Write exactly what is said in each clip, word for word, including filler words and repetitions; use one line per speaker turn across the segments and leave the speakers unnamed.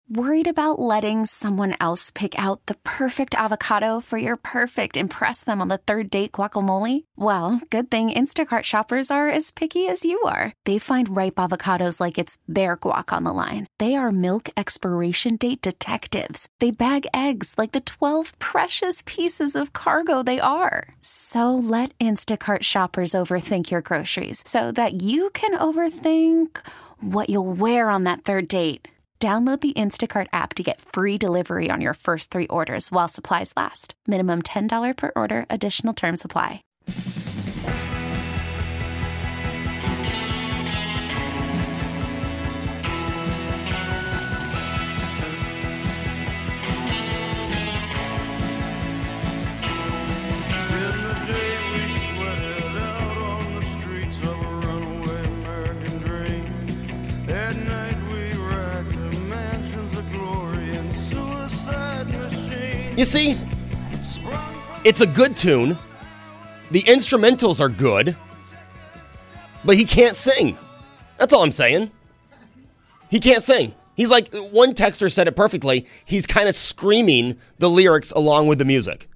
Worried about letting someone else pick out the perfect avocado for your perfect impress them on the third date guacamole? Well, good thing Instacart shoppers are as picky as you are. They find ripe avocados like it's their guac on the line. They are milk expiration date detectives. They bag eggs like the twelve precious pieces of cargo they are. So let Instacart shoppers overthink your groceries so that you can overthink what you'll wear on that third date. Download the Instacart app to get free delivery on your first three orders while supplies last. Minimum ten dollars per order. Additional terms apply.
You see, it's a good tune. The instrumentals are good, but he can't sing. That's all I'm saying. He can't sing. He's like, one texter said it perfectly. He's kind of screaming the lyrics along with the music.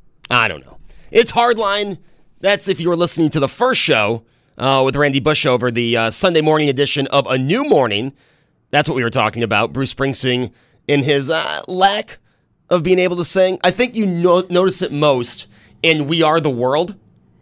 I don't know. It's Hardline. That's if you were listening to the first show uh, with Randy Bushover, the uh, Sunday morning edition of A New Morning. That's what we were talking about. Bruce Springsteen in his uh, lack of being able to sing. I think you no- notice it most in We Are the World.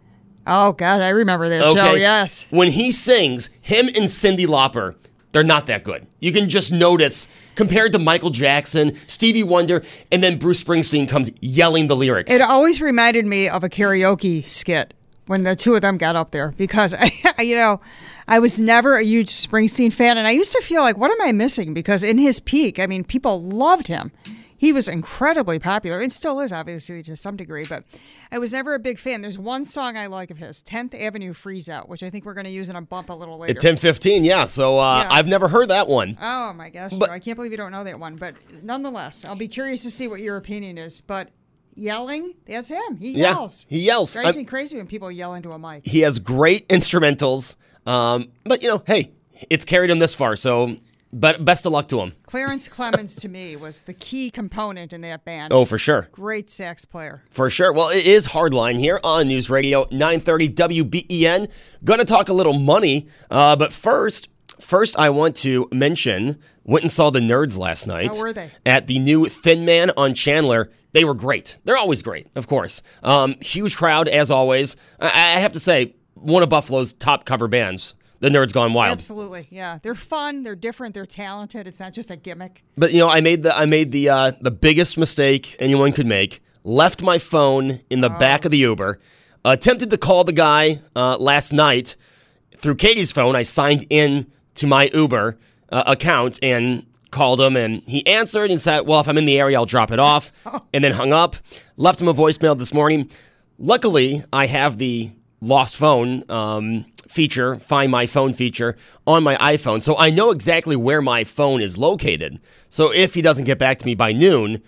Oh, God, I remember that
okay.
show, yes.
When he sings, him and Cyndi Lauper, they're not that good. You can just notice, compared to Michael Jackson, Stevie Wonder, and then Bruce Springsteen comes yelling the lyrics.
It always reminded me of a karaoke skit when the two of them got up there because, you know, I was never a huge Springsteen fan, and I used to feel like, what am I missing? Because in his peak, I mean, people loved him. He was incredibly popular, and still is, obviously, to some degree, but I was never a big fan. There's one song I like of his, tenth Avenue Freeze Out, which I think we're going to use in a bump a little later.
At ten fifteen, yeah, so uh, yeah. I've never heard that one.
Oh, my gosh,
but,
Joe, I can't believe you don't know that one, but nonetheless, I'll be curious to see what your opinion is, but yelling, that's him. He
yeah,
yells.
he yells.
Drives me crazy when people yell into a mic.
He has great instrumentals, um, but, you know, hey, it's carried him this far, so... But best of luck to him.
Clarence Clemons, to me, was the key component in that band.
Oh, for sure.
Great sax player.
For sure. Well, it is Hardline here on News Radio nine thirty W B E N. Gonna talk a little money, uh, but first, first I want to mention, went and saw the Nerds last night.
How were they?
At the new Thin Man on Chandler. They were great. They're always great, of course. Um, huge crowd, as always. I, I have to say, one of Buffalo's top cover bands. The Nerds Gone Wild.
Absolutely, yeah. They're fun. They're different. They're talented. It's not just a gimmick.
But you know, I made the I made the uh, the biggest mistake anyone could make. Left my phone in the oh. back of the Uber. Attempted to call the guy uh, last night through Katie's phone. I signed in to my Uber uh, account and called him, and he answered and said, "Well, if I'm in the area, I'll drop it off." Oh. And then hung up. Left him a voicemail this morning. Luckily, I have the lost phone um, feature, Find My Phone feature on my iPhone. So I know exactly where my phone is located. So if he doesn't get back to me by noon,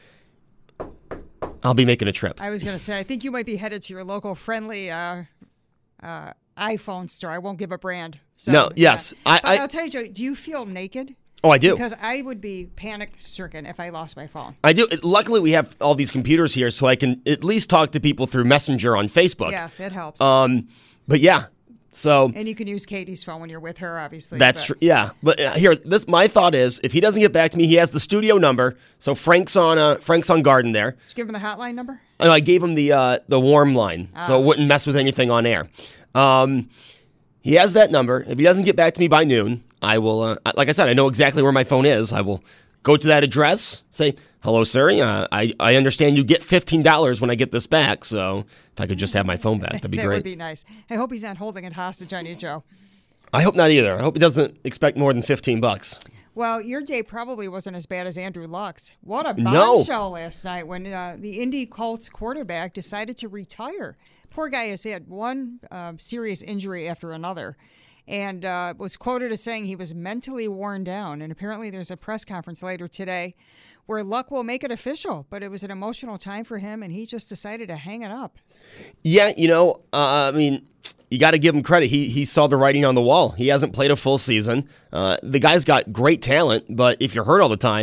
I'll be making a trip.
I was going to say, I think you might be headed to your local friendly uh, uh, iPhone store. I won't give a brand. So,
no, yes.
Yeah.
I, I,
I'll tell you, Joe, do you feel naked?
Oh, I do.
Because I would be panic-stricken if I lost my phone.
I do. Luckily, we have all these computers here, so I can at least talk to people through Messenger on Facebook.
Yes, it helps.
Um, but yeah, so...
And you can use Katie's phone when you're with her, obviously.
That's true, yeah. But uh, here, this my thought is, if he doesn't get back to me, he has the studio number, so Frank's on uh, Frank's on Garden there.
Did you give him the hotline number?
And I gave him the, uh, the warm line,
ah.
so it wouldn't mess with anything on air. Um, he has that number. If he doesn't get back to me by noon... I will, uh, like I said, I know exactly where my phone is. I will go to that address, say, hello, sir. Uh, I, I understand you get fifteen dollars when I get this back, so if I could just have my phone back, that'd be
that
great.
That would be nice. I hope he's not holding it hostage on you, Joe.
I hope not either. I hope he doesn't expect more than fifteen bucks.
Well, your day probably wasn't as bad as Andrew Luck's. What a bombshell no. last night when uh, the Indy Colts quarterback decided to retire. Poor guy has had one uh, serious injury after another. And uh, was quoted as saying he was mentally worn down. And apparently there's a press conference later today where Luck will make it official. But it was an emotional time for him, and he just decided to hang it up.
Yeah, you know, uh, I mean, you got to give him credit. He he saw the writing on the wall. He hasn't played a full season. Uh, the guy's got great talent, but if you're hurt all the time,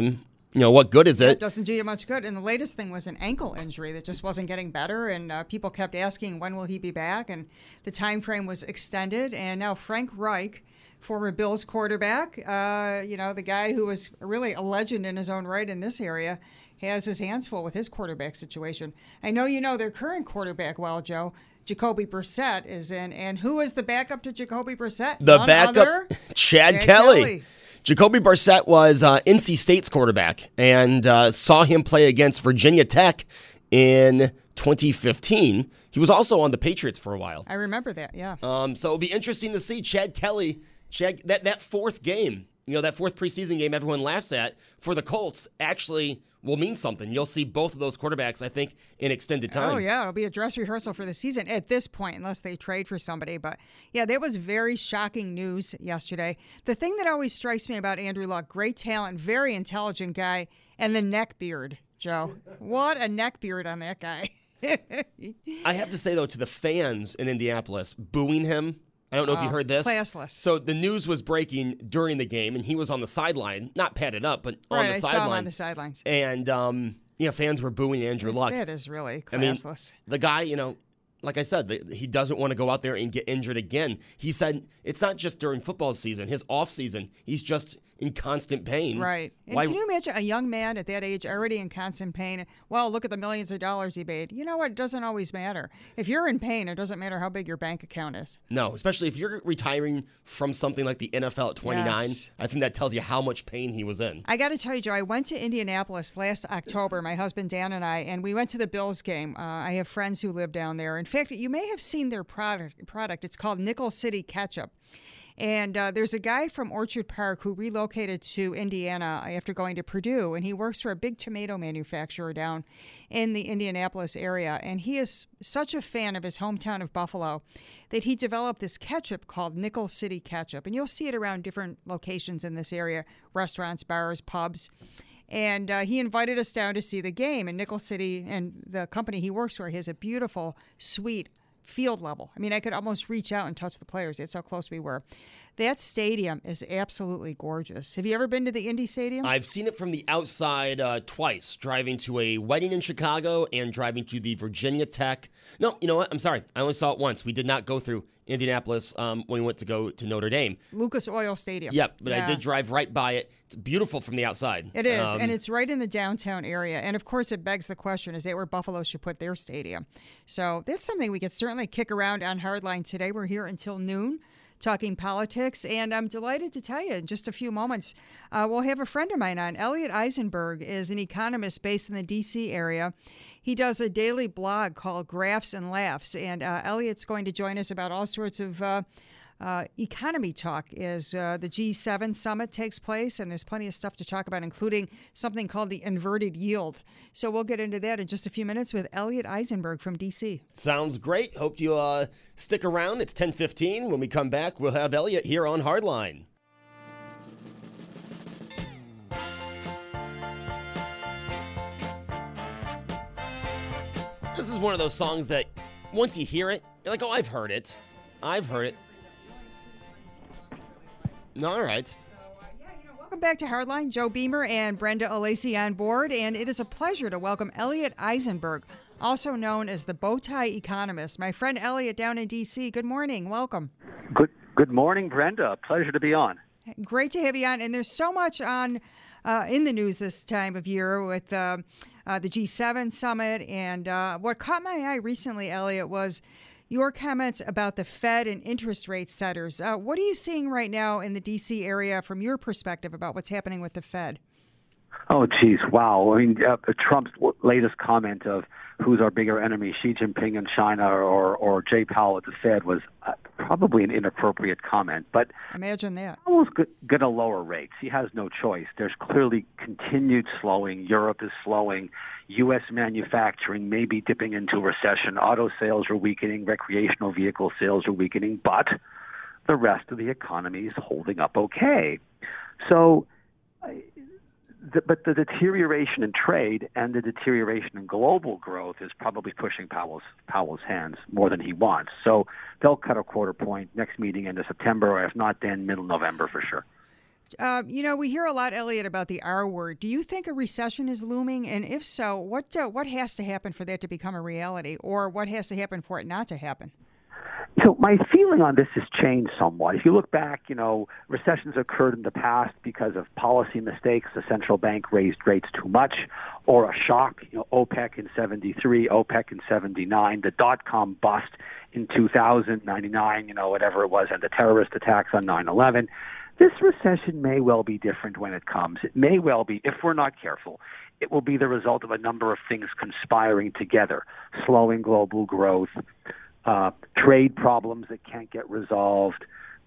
you know, what good is it?
It doesn't do you much good. And the latest thing was an ankle injury that just wasn't getting better. And uh, people kept asking, when will he be back? And the time frame was extended. And now Frank Reich, former Bills quarterback, uh, you know, the guy who was really a legend in his own right in this area, has his hands full with his quarterback situation. I know you know their current quarterback well, Joe. Jacoby Brissett is in. And who is the backup to Jacoby Brissett?
The
None
backup,
other?
Chad,
Chad
Kelly.
Kelly.
Jacoby Brissett was uh, N C State's quarterback, and uh, saw him play against Virginia Tech in twenty fifteen. He was also on the Patriots for a while.
I remember that, yeah.
Um, so it'll be interesting to see Chad Kelly, Chad, that, that fourth game, you know, that fourth preseason game everyone laughs at, for the Colts actually will mean something. You'll see both of those quarterbacks, I think, in extended time.
Oh, yeah. It'll be a dress rehearsal for the season at this point, unless they trade for somebody. But, yeah, that was very shocking news yesterday. The thing that always strikes me about Andrew Luck, great talent, very intelligent guy, and the neck beard, Joe. What a neck beard on that guy.
I have to say, though, to the fans in Indianapolis, booing him, I don't know if you
Oh,
heard this.
classless.
So the news was breaking during the game, and he was on the sideline, not padded up, but on
Right,
the
I
sideline.
saw him on the sidelines.
And, um, yeah, fans were booing Andrew
It's-
Luck.
That is really
I mean,
classless.
the guy, you know, like I said, he doesn't want to go out there and get injured again. He said it's not just during football season. His off season, he's just in constant pain.
Right. And
Why?
can you imagine a young man at that age already in constant pain? Well, look at the millions of dollars he made. You know what? It doesn't always matter. If you're in pain, it doesn't matter how big your bank account is.
No, especially if you're retiring from something like the N F L at twenty-nine.
Yes.
I think that tells you how much pain he was in.
I got to tell you, Joe, I went to Indianapolis last October, my husband Dan and I, and we went to the Bills game. Uh, I have friends who live down there. In fact, you may have seen their product. product. It's called Nickel City Ketchup. And uh, there's a guy from Orchard Park who relocated to Indiana after going to Purdue, and he works for a big tomato manufacturer down in the Indianapolis area. And he is such a fan of his hometown of Buffalo that he developed this ketchup called Nickel City Ketchup. And you'll see it around different locations in this area, restaurants, bars, pubs. And uh, he invited us down to see the game in Nickel City, and the company he works for has a beautiful, sweet field level. I mean, I could almost reach out and touch the players. That's how close we were. That stadium is absolutely gorgeous. Have you ever been to the Indy Stadium?
I've seen it from the outside uh, twice, driving to a wedding in Chicago and driving to the Virginia Tech. No, you know what? I'm sorry. I only saw it once. We did not go through Indianapolis um, when we went to go to Notre Dame.
Lucas Oil Stadium.
Yep, but
Yeah.
I did drive right by it. It's beautiful from the outside.
It is,
Um,
and it's right in the downtown area. And of course, it begs the question, is that where Buffalo should put their stadium? So that's something we could certainly kick around on Hardline today. We're here until noon talking politics, and I'm delighted to tell you in just a few moments, uh, we'll have a friend of mine on. Elliot Eisenberg is an economist based in the D C area. He does a daily blog called Graphs and Laughs, and uh, Elliot's going to join us about all sorts of uh, Uh, economy talk as uh, the G seven summit takes place, and there's plenty of stuff to talk about, including something called the inverted yield. So we'll get into that in just a few minutes with Elliot Eisenberg from D C.
Sounds great. Hope you uh, stick around. It's ten fifteen. When we come back, we'll have Elliot here on Hardline. This is one of those songs that once you hear it, you're like, oh, I've heard it. I've heard it. All right.
Welcome back to Hardline. Joe Beamer and Brenda Olacy on board, and it is a pleasure to welcome Elliot Eisenberg, also known as the Bowtie Economist. My friend Elliot down in D C, good morning. Welcome.
Good good morning, Brenda. Pleasure to be on.
Great to have you on. And there's so much on uh, in the news this time of year with uh, uh, the G seven summit. And uh, what caught my eye recently, Elliot, was your comments about the Fed and interest rate setters. Uh, what are you seeing right now in the D C area from your perspective about what's happening with the Fed?
Oh, geez, wow. I mean, uh, Trump's latest comment of who's our bigger enemy, Xi Jinping in China or, or Jay Powell at the Fed, was uh, probably an inappropriate comment. But
imagine that.
Powell's going to lower rates. He has no choice. There's clearly continued slowing. Europe is slowing. U S manufacturing may be dipping into a recession. Auto sales are weakening. Recreational vehicle sales are weakening. But the rest of the economy is holding up okay. So, the, but the deterioration in trade and the deterioration in global growth is probably pushing Powell's Powell's hands more than he wants. So they'll cut a quarter point next meeting into September, or if not, then middle November for sure.
Uh, you know, we hear a lot, Elliot, about the R word. Do you think a recession is looming? And if so, what uh, what has to happen for that to become a reality, or what has to happen for it not to happen?
So my feeling on this has changed somewhat. If you look back, you know, recessions occurred in the past because of policy mistakes. The central bank raised rates too much, or a shock. You know, OPEC in seventy-three, OPEC in seventy-nine, the dot-com bust in two thousand, ninety-nine, you know, whatever it was, and the terrorist attacks on nine eleven. This recession may well be different when it comes. It may well be, if we're not careful, it will be the result of a number of things conspiring together: slowing global growth, uh, trade problems that can't get resolved,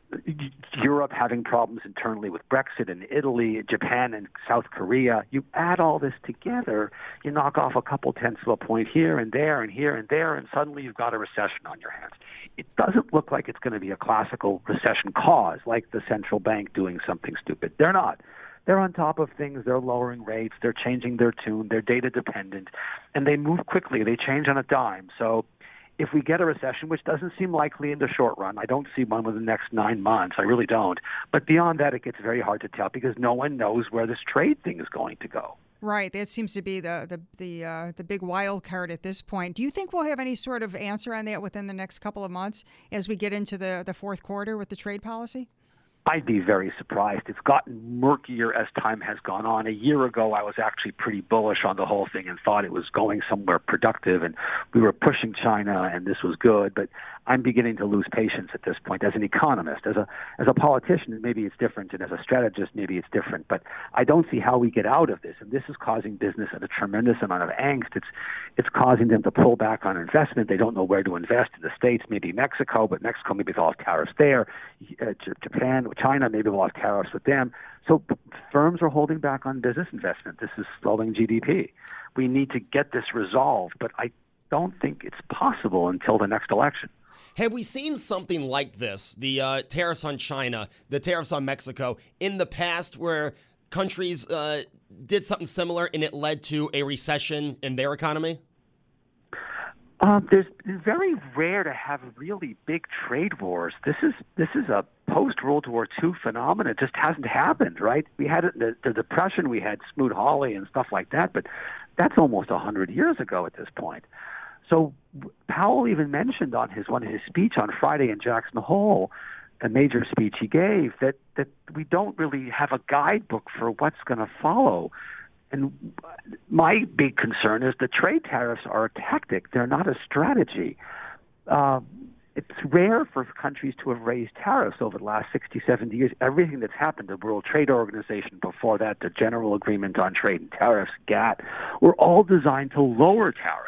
Europe having problems internally with Brexit, and Italy, Japan, and South Korea. You add all this together, you knock off a couple tenths of a point here and there and here and there, and suddenly you've got a recession on your hands. It doesn't look like it's going to be a classical recession cause, like the central bank doing something stupid. They're not. They're on top of things. They're lowering rates. They're changing their tune. They're data dependent, and they move quickly. They change on a dime. So if we get a recession, which doesn't seem likely in the short run, I don't see one within the next nine months. I really don't. But beyond that, it gets very hard to tell because no one knows where this trade thing is going to go.
Right. That seems to be the the the, uh, the big wild card at this point. Do you think we'll have any sort of answer on that within the next couple of months as we get into the, the fourth quarter with the trade policy?
I'd be very surprised. It's gotten murkier as time has gone on. A year ago, I was actually pretty bullish on the whole thing and thought it was going somewhere productive, and we were pushing China, and this was good. But I'm beginning to lose patience at this point. As an economist, as a as a politician, maybe it's different, and as a strategist, maybe it's different. But I don't see how we get out of this, and this is causing business a tremendous amount of angst. It's it's causing them to pull back on investment. They don't know where to invest in the States, maybe Mexico, but Mexico maybe they'll have tariffs there. Uh, Japan, China, maybe we'll have tariffs with them. So firms are holding back on business investment. This is slowing G D P. We need to get this resolved, but I don't think it's possible until the next election.
Have we seen something like this, the uh, tariffs on China, the tariffs on Mexico, in the past where countries uh, did something similar and it led to a recession in their economy?
Um, there's it's very rare to have really big trade wars. This is this is a post-World War Two phenomenon. It just hasn't happened, right? We had it in the, the Depression. We had Smoot-Hawley and stuff like that, but that's almost one hundred years ago at this point. So Powell even mentioned on his one of his speech on Friday in Jackson Hole, a major speech he gave, that, that we don't really have a guidebook for what's going to follow. And my big concern is the trade tariffs are a tactic. They're not a strategy. Uh, it's rare for countries to have raised tariffs over the last sixty, seventy years. Everything that's happened, the World Trade Organization before that, the General Agreement on Trade and Tariffs, GATT, were all designed to lower tariffs.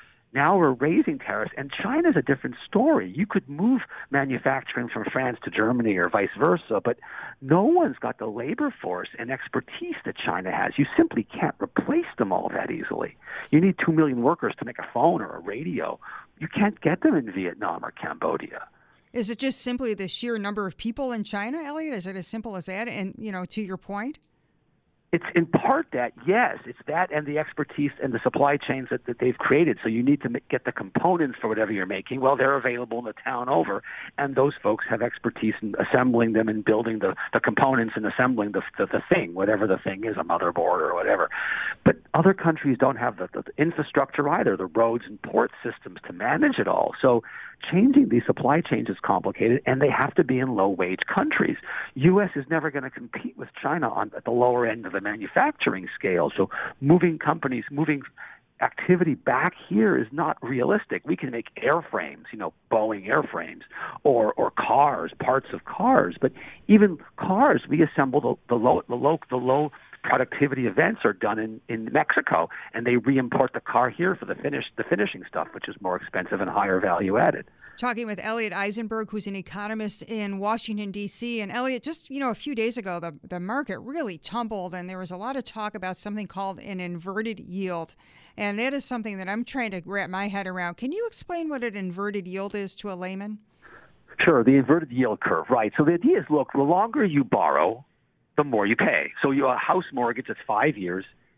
Now we're raising tariffs, and China's a different story. You could move manufacturing from France to Germany or vice versa, but no one's got the labor force and expertise that China has. You simply can't replace them all that easily. You need two million workers to make a phone or a radio. You can't get them in Vietnam or Cambodia.
Is it just simply the sheer number of people in China, Elliot? Is it as simple as that? And, you know, to your point?
It's in part that, yes, it's that and the expertise and the supply chains that, that they've created. So you need to get the components for whatever you're making. Well, they're available in the town over, and those folks have expertise in assembling them and building the, the components and assembling the, the, the thing, whatever the thing is, a motherboard or whatever. But other countries don't have the, the, the infrastructure either, the roads and port systems to manage it all. So changing these supply chains is complicated, and they have to be in low-wage countries. U S is never going to compete with China on at the lower end of the manufacturing scale. So moving companies, moving activity back here is not realistic. We can make airframes, you know, Boeing airframes, or or cars, parts of cars. But even cars, we assemble the, the low the low the low productivity events are done in, in Mexico, and they re-import the car here for the finish the finishing stuff, which is more expensive and higher value added.
Talking with Elliot Eisenberg, who's an economist in Washington, D C. And Elliot, just, you know, a few days ago, the, the market really tumbled, and there was a lot of talk about something called an inverted yield. And that is something that I'm trying to wrap my head around. Can you explain what an inverted yield is to a layman?
Sure, the inverted yield curve, right. So the idea is, look, the longer you borrow, the more you pay. So you, a house mortgage is five years.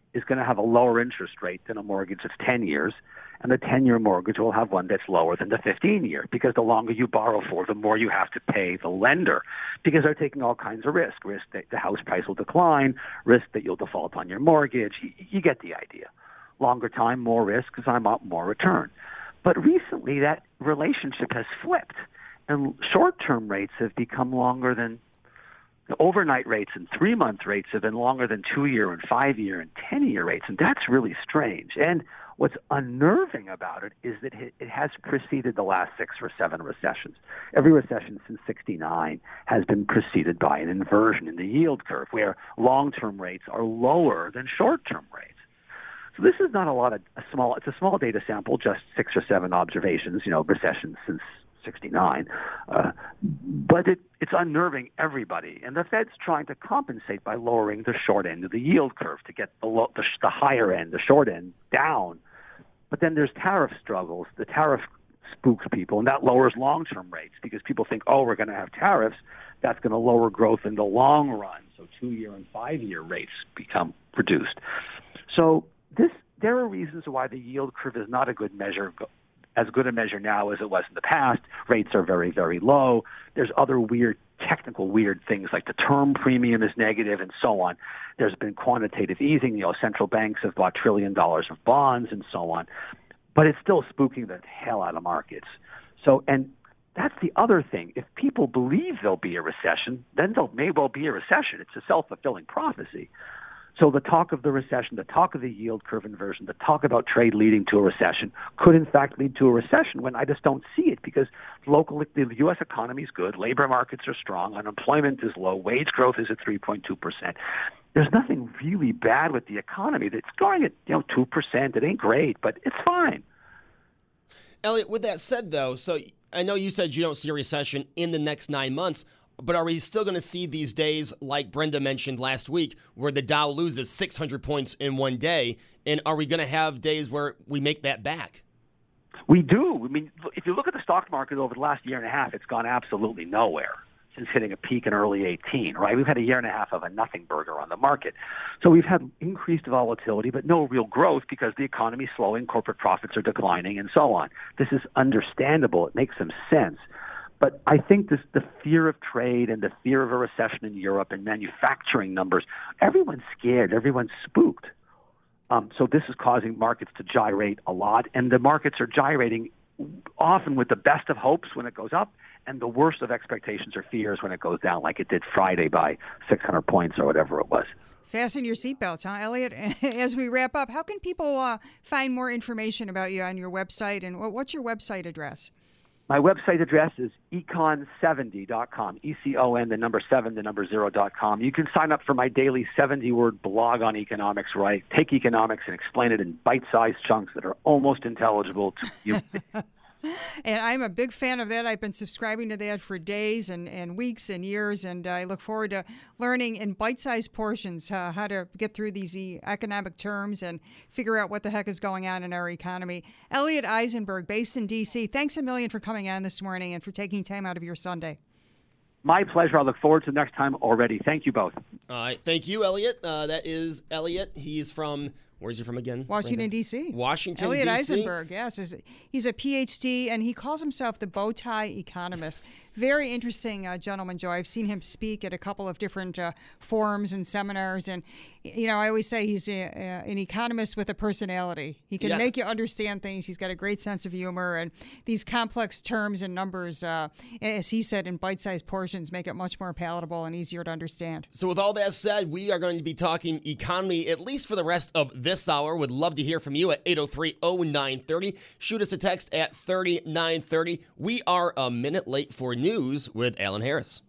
is going to have a lower interest rate than a mortgage that's ten years, and the ten-year mortgage will have one that's lower than the fifteen-year, because the longer you borrow for, the more you have to pay the lender, because they're taking all kinds of risk, risk that the house price will decline, risk that you'll default on your mortgage. You, you get the idea. Longer time, more risk, because I'm up, more return. But recently, that relationship has flipped, and short-term rates have become longer than the overnight rates, and three-month rates have been longer than two-year and five-year and ten-year rates, and that's really strange. And what's unnerving about it is that it has preceded the last six or seven recessions. Every recession since sixty-nine has been preceded by an inversion in the yield curve, where long-term rates are lower than short-term rates. So this is not a lot of a small. It's a small data sample, just six or seven observations. You know, recessions since sixty-nine, uh, but it, it's unnerving everybody. And the Fed's trying to compensate by lowering the short end of the yield curve to get the, low, the, the higher end, the short end, down. But then there's tariff struggles. The tariff spooks people, and that lowers long-term rates, because people think, oh, we're going to have tariffs. That's going to lower growth in the long run. So two-year and five-year rates become reduced. So this, there are reasons why the yield curve is not a good measure, as good a measure now as it was in the past. Rates are very, very low. There's other weird, technical weird things like the term premium is negative and so on. There's been quantitative easing. You know, central banks have bought trillion dollars of bonds and so on. But it's still spooking the hell out of markets. So, and that's the other thing. If people believe there'll be a recession, then there may well be a recession. It's a self-fulfilling prophecy. So the talk of the recession, the talk of the yield curve inversion, the talk about trade leading to a recession could in fact lead to a recession, when I just don't see it, because locally the U S economy is good, labor markets are strong, unemployment is low, wage growth is at three point two percent. There's nothing really bad with the economy. It's going at, you know, two percent. It ain't great, but it's fine.
Elliot, with that said, though, so I know you said you don't see a recession in the next nine months. But are we still going to see these days, like Brenda mentioned last week, where the Dow loses six hundred points in one day? And are we going to have days where we make that back?
We do. I mean, if you look at the stock market over the last year and a half, it's gone absolutely nowhere since hitting a peak in early eighteen, right? We've had a year and a half of a nothing burger on the market. So we've had increased volatility, but no real growth, because the economy's slowing, corporate profits are declining, and so on. This is understandable. It makes some sense. But I think this, the fear of trade and the fear of a recession in Europe and manufacturing numbers, everyone's scared, everyone's spooked. Um, so this is causing markets to gyrate a lot, and the markets are gyrating often with the best of hopes when it goes up and the worst of expectations or fears when it goes down, like it did Friday by six hundred points or whatever it was.
Fasten your seatbelts, huh, Elliot? As we wrap up, how can people uh, find more information about you on your website, and what's your website address?
My website address is econ seventy dot com, E C O N, the number seven, the number zero dot com. You can sign up for my daily seventy-word blog on economics, where I take economics and explain it in bite-sized chunks that are almost intelligible to you.
And I'm a big fan of that. I've been subscribing to that for days and, and weeks and years, and I look forward to learning in bite-sized portions uh, how to get through these economic terms and figure out what the heck is going on in our economy. Elliot Eisenberg, based in D C, thanks a million for coming on this morning and for taking time out of your Sunday.
My pleasure. I look forward to next time already. Thank you both.
All right. Thank you, Elliot. Uh, that is Elliot. He's from... Where's he from again?
Washington, D C
Washington,
Elliot
D C
Eisenberg, yes. He's a P H D, and he calls himself the bow tie economist. Very interesting uh, gentleman, Joe. I've seen him speak at a couple of different uh, forums and seminars. And, you know, I always say he's a, a, an economist with a personality. He can
yeah.
make you understand things. He's got a great sense of humor. And these complex terms and numbers, uh, as he said, in bite-sized portions, make it much more palatable and easier to understand.
So with all that said, we are going to be talking economy, at least for the rest of this hour. Would love to hear from you at eight oh three oh nine thirty. Shoot us a text at thirty-nine thirty. We are a minute late for news with Alan Harris.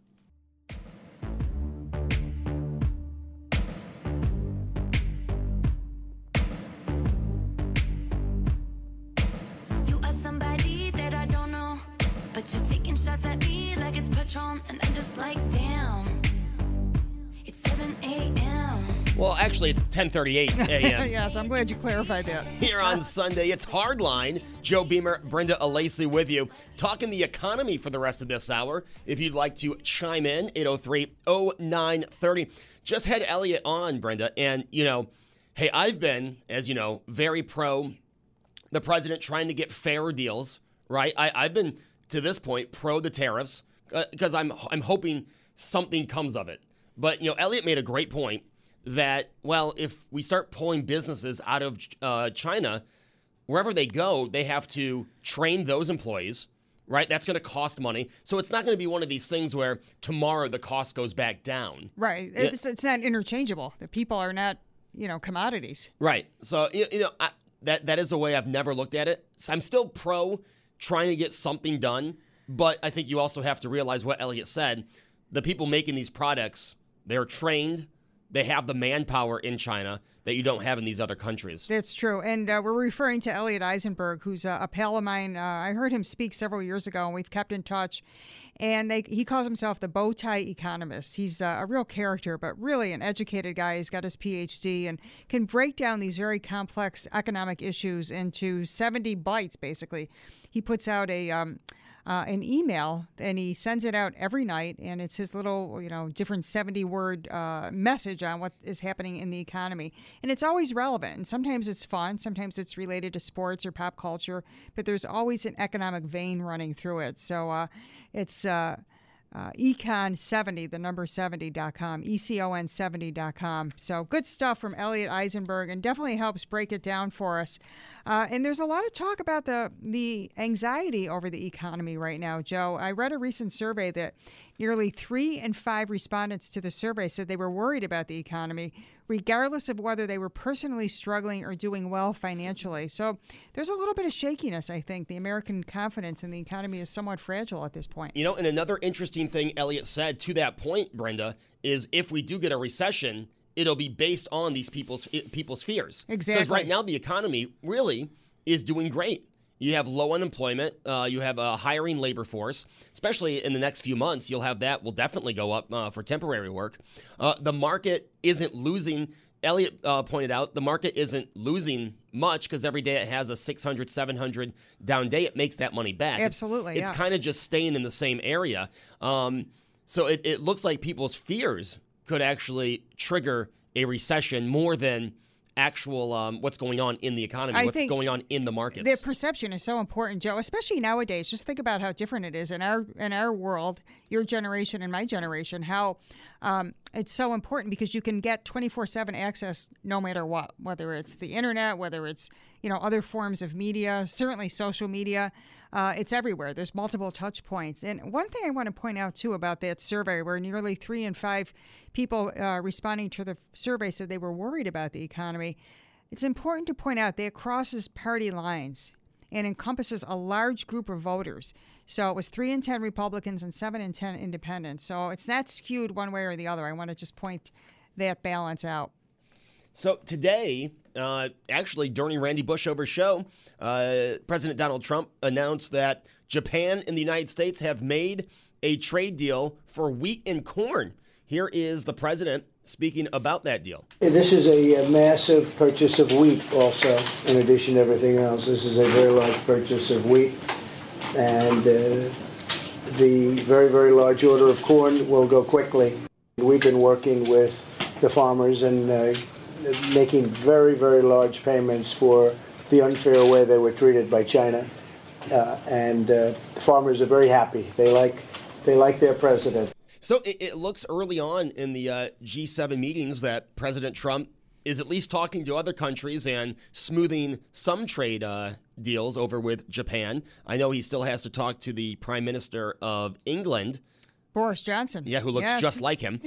You are somebody that I don't know, but you're taking shots at me like it's Patron, and I'm just like, damn, it's seven a.m.
Well, actually, it's ten thirty-eight a.m.
Yes, I'm glad you clarified that.
Here on Sunday, it's Hardline. Joe Beamer, Brenda Alacey with you, talking the economy for the rest of this hour. If you'd like to chime in, eight oh three oh nine thirty. Just had Elliot on, Brenda, and, you know, Hey, I've been, as you know, very pro the president trying to get fairer deals, right? I, I've been, to this point, pro the tariffs because uh, I'm I'm hoping something comes of it. But, you know, Elliot made a great point that, well, if we start pulling businesses out of uh, China, wherever they go, they have to train those employees, right? That's going to cost money. So it's not going to be one of these things where tomorrow the cost goes back down.
Right.
Yeah.
It's, it's not interchangeable. The people are not, you know, commodities.
Right. So, you, you know, I, that that is the way I've never looked at it. So I'm still pro trying to get something done. But I think you also have to realize what Elliot said. The people making these products, they're trained. They have the manpower in China that you don't have in these other countries.
That's true. And uh, we're referring to Elliot Eisenberg, who's a, a pal of mine. Uh, I heard him speak several years ago, and we've kept in touch. And they, he calls himself the bow tie economist. He's uh, a real character, but really an educated guy. He's got his P H D and can break down these very complex economic issues into seventy bytes, basically. He puts out a... Um, Uh, an email, and he sends it out every night, and it's his little, you know, different seventy-word uh, message on what is happening in the economy. And it's always relevant. And sometimes it's fun. Sometimes it's related to sports or pop culture. But there's always an economic vein running through it. So uh, it's uh, uh, econ seventy, the number seventy dot com, E C O N seventy dot com. So good stuff from Elliot Eisenberg, and definitely helps break it down for us. Uh, and there's a lot of talk about the the anxiety over the economy right now, Joe. I read a recent survey that nearly three in five respondents to the survey said they were worried about the economy, regardless of whether they were personally struggling or doing well financially. So there's a little bit of shakiness, I think. The American confidence in the economy is somewhat fragile at this point.
You know, and another interesting thing Elliot said to that point, Brenda, is if we do get a recession, it'll be based on these people's people's fears.
Exactly.
Because right now the economy really is doing great. You have low unemployment. Uh, you have a hiring labor force, especially in the next few months. You'll have that will definitely go up uh, for temporary work. Uh, the market isn't losing. Elliot uh, pointed out the market isn't losing much because every day it has a six hundred, seven hundred down day. It makes that money back.
Absolutely,
It's
yeah.
kind of just staying in the same area. Um, so it, it looks like people's fears could actually trigger a recession more than actual um, what's going on in the economy,
I
what's
think
going on in the markets.
The perception is so important, Joe, especially nowadays. Just think about how different it is in our in our world, your generation and my generation, how um, it's so important because you can get twenty-four seven access no matter what, whether it's the internet, whether it's, you know, other forms of media, certainly social media. Uh, it's everywhere. There's multiple touch points. And one thing I want to point out, too, about that survey where nearly three in five people uh, responding to the survey said they were worried about the economy, it's important to point out that it crosses party lines and encompasses a large group of voters. So it was three in ten Republicans and seven in ten independents. So it's not skewed one way or the other. I want to just point that balance out.
So today, uh, actually during Randy Bushover's show, uh, President Donald Trump announced that Japan and the United States have made a trade deal for wheat and corn. Here is the president speaking about that deal.
This is a, a massive purchase of wheat also, in addition to everything else. This is a very large purchase of wheat. And uh, the very, very large order of corn will go quickly. We've been working with the farmers and uh, making very, very large payments for the unfair way they were treated by China. Uh, and uh, the farmers are very happy. They like, they like their president.
So it, it looks early on in the uh, G seven meetings that President Trump is at least talking to other countries and smoothing some trade uh, deals over with Japan. I know he still has to talk to the Prime Minister of England.
Boris Johnson.
Yeah, who looks
Yes.
just like him.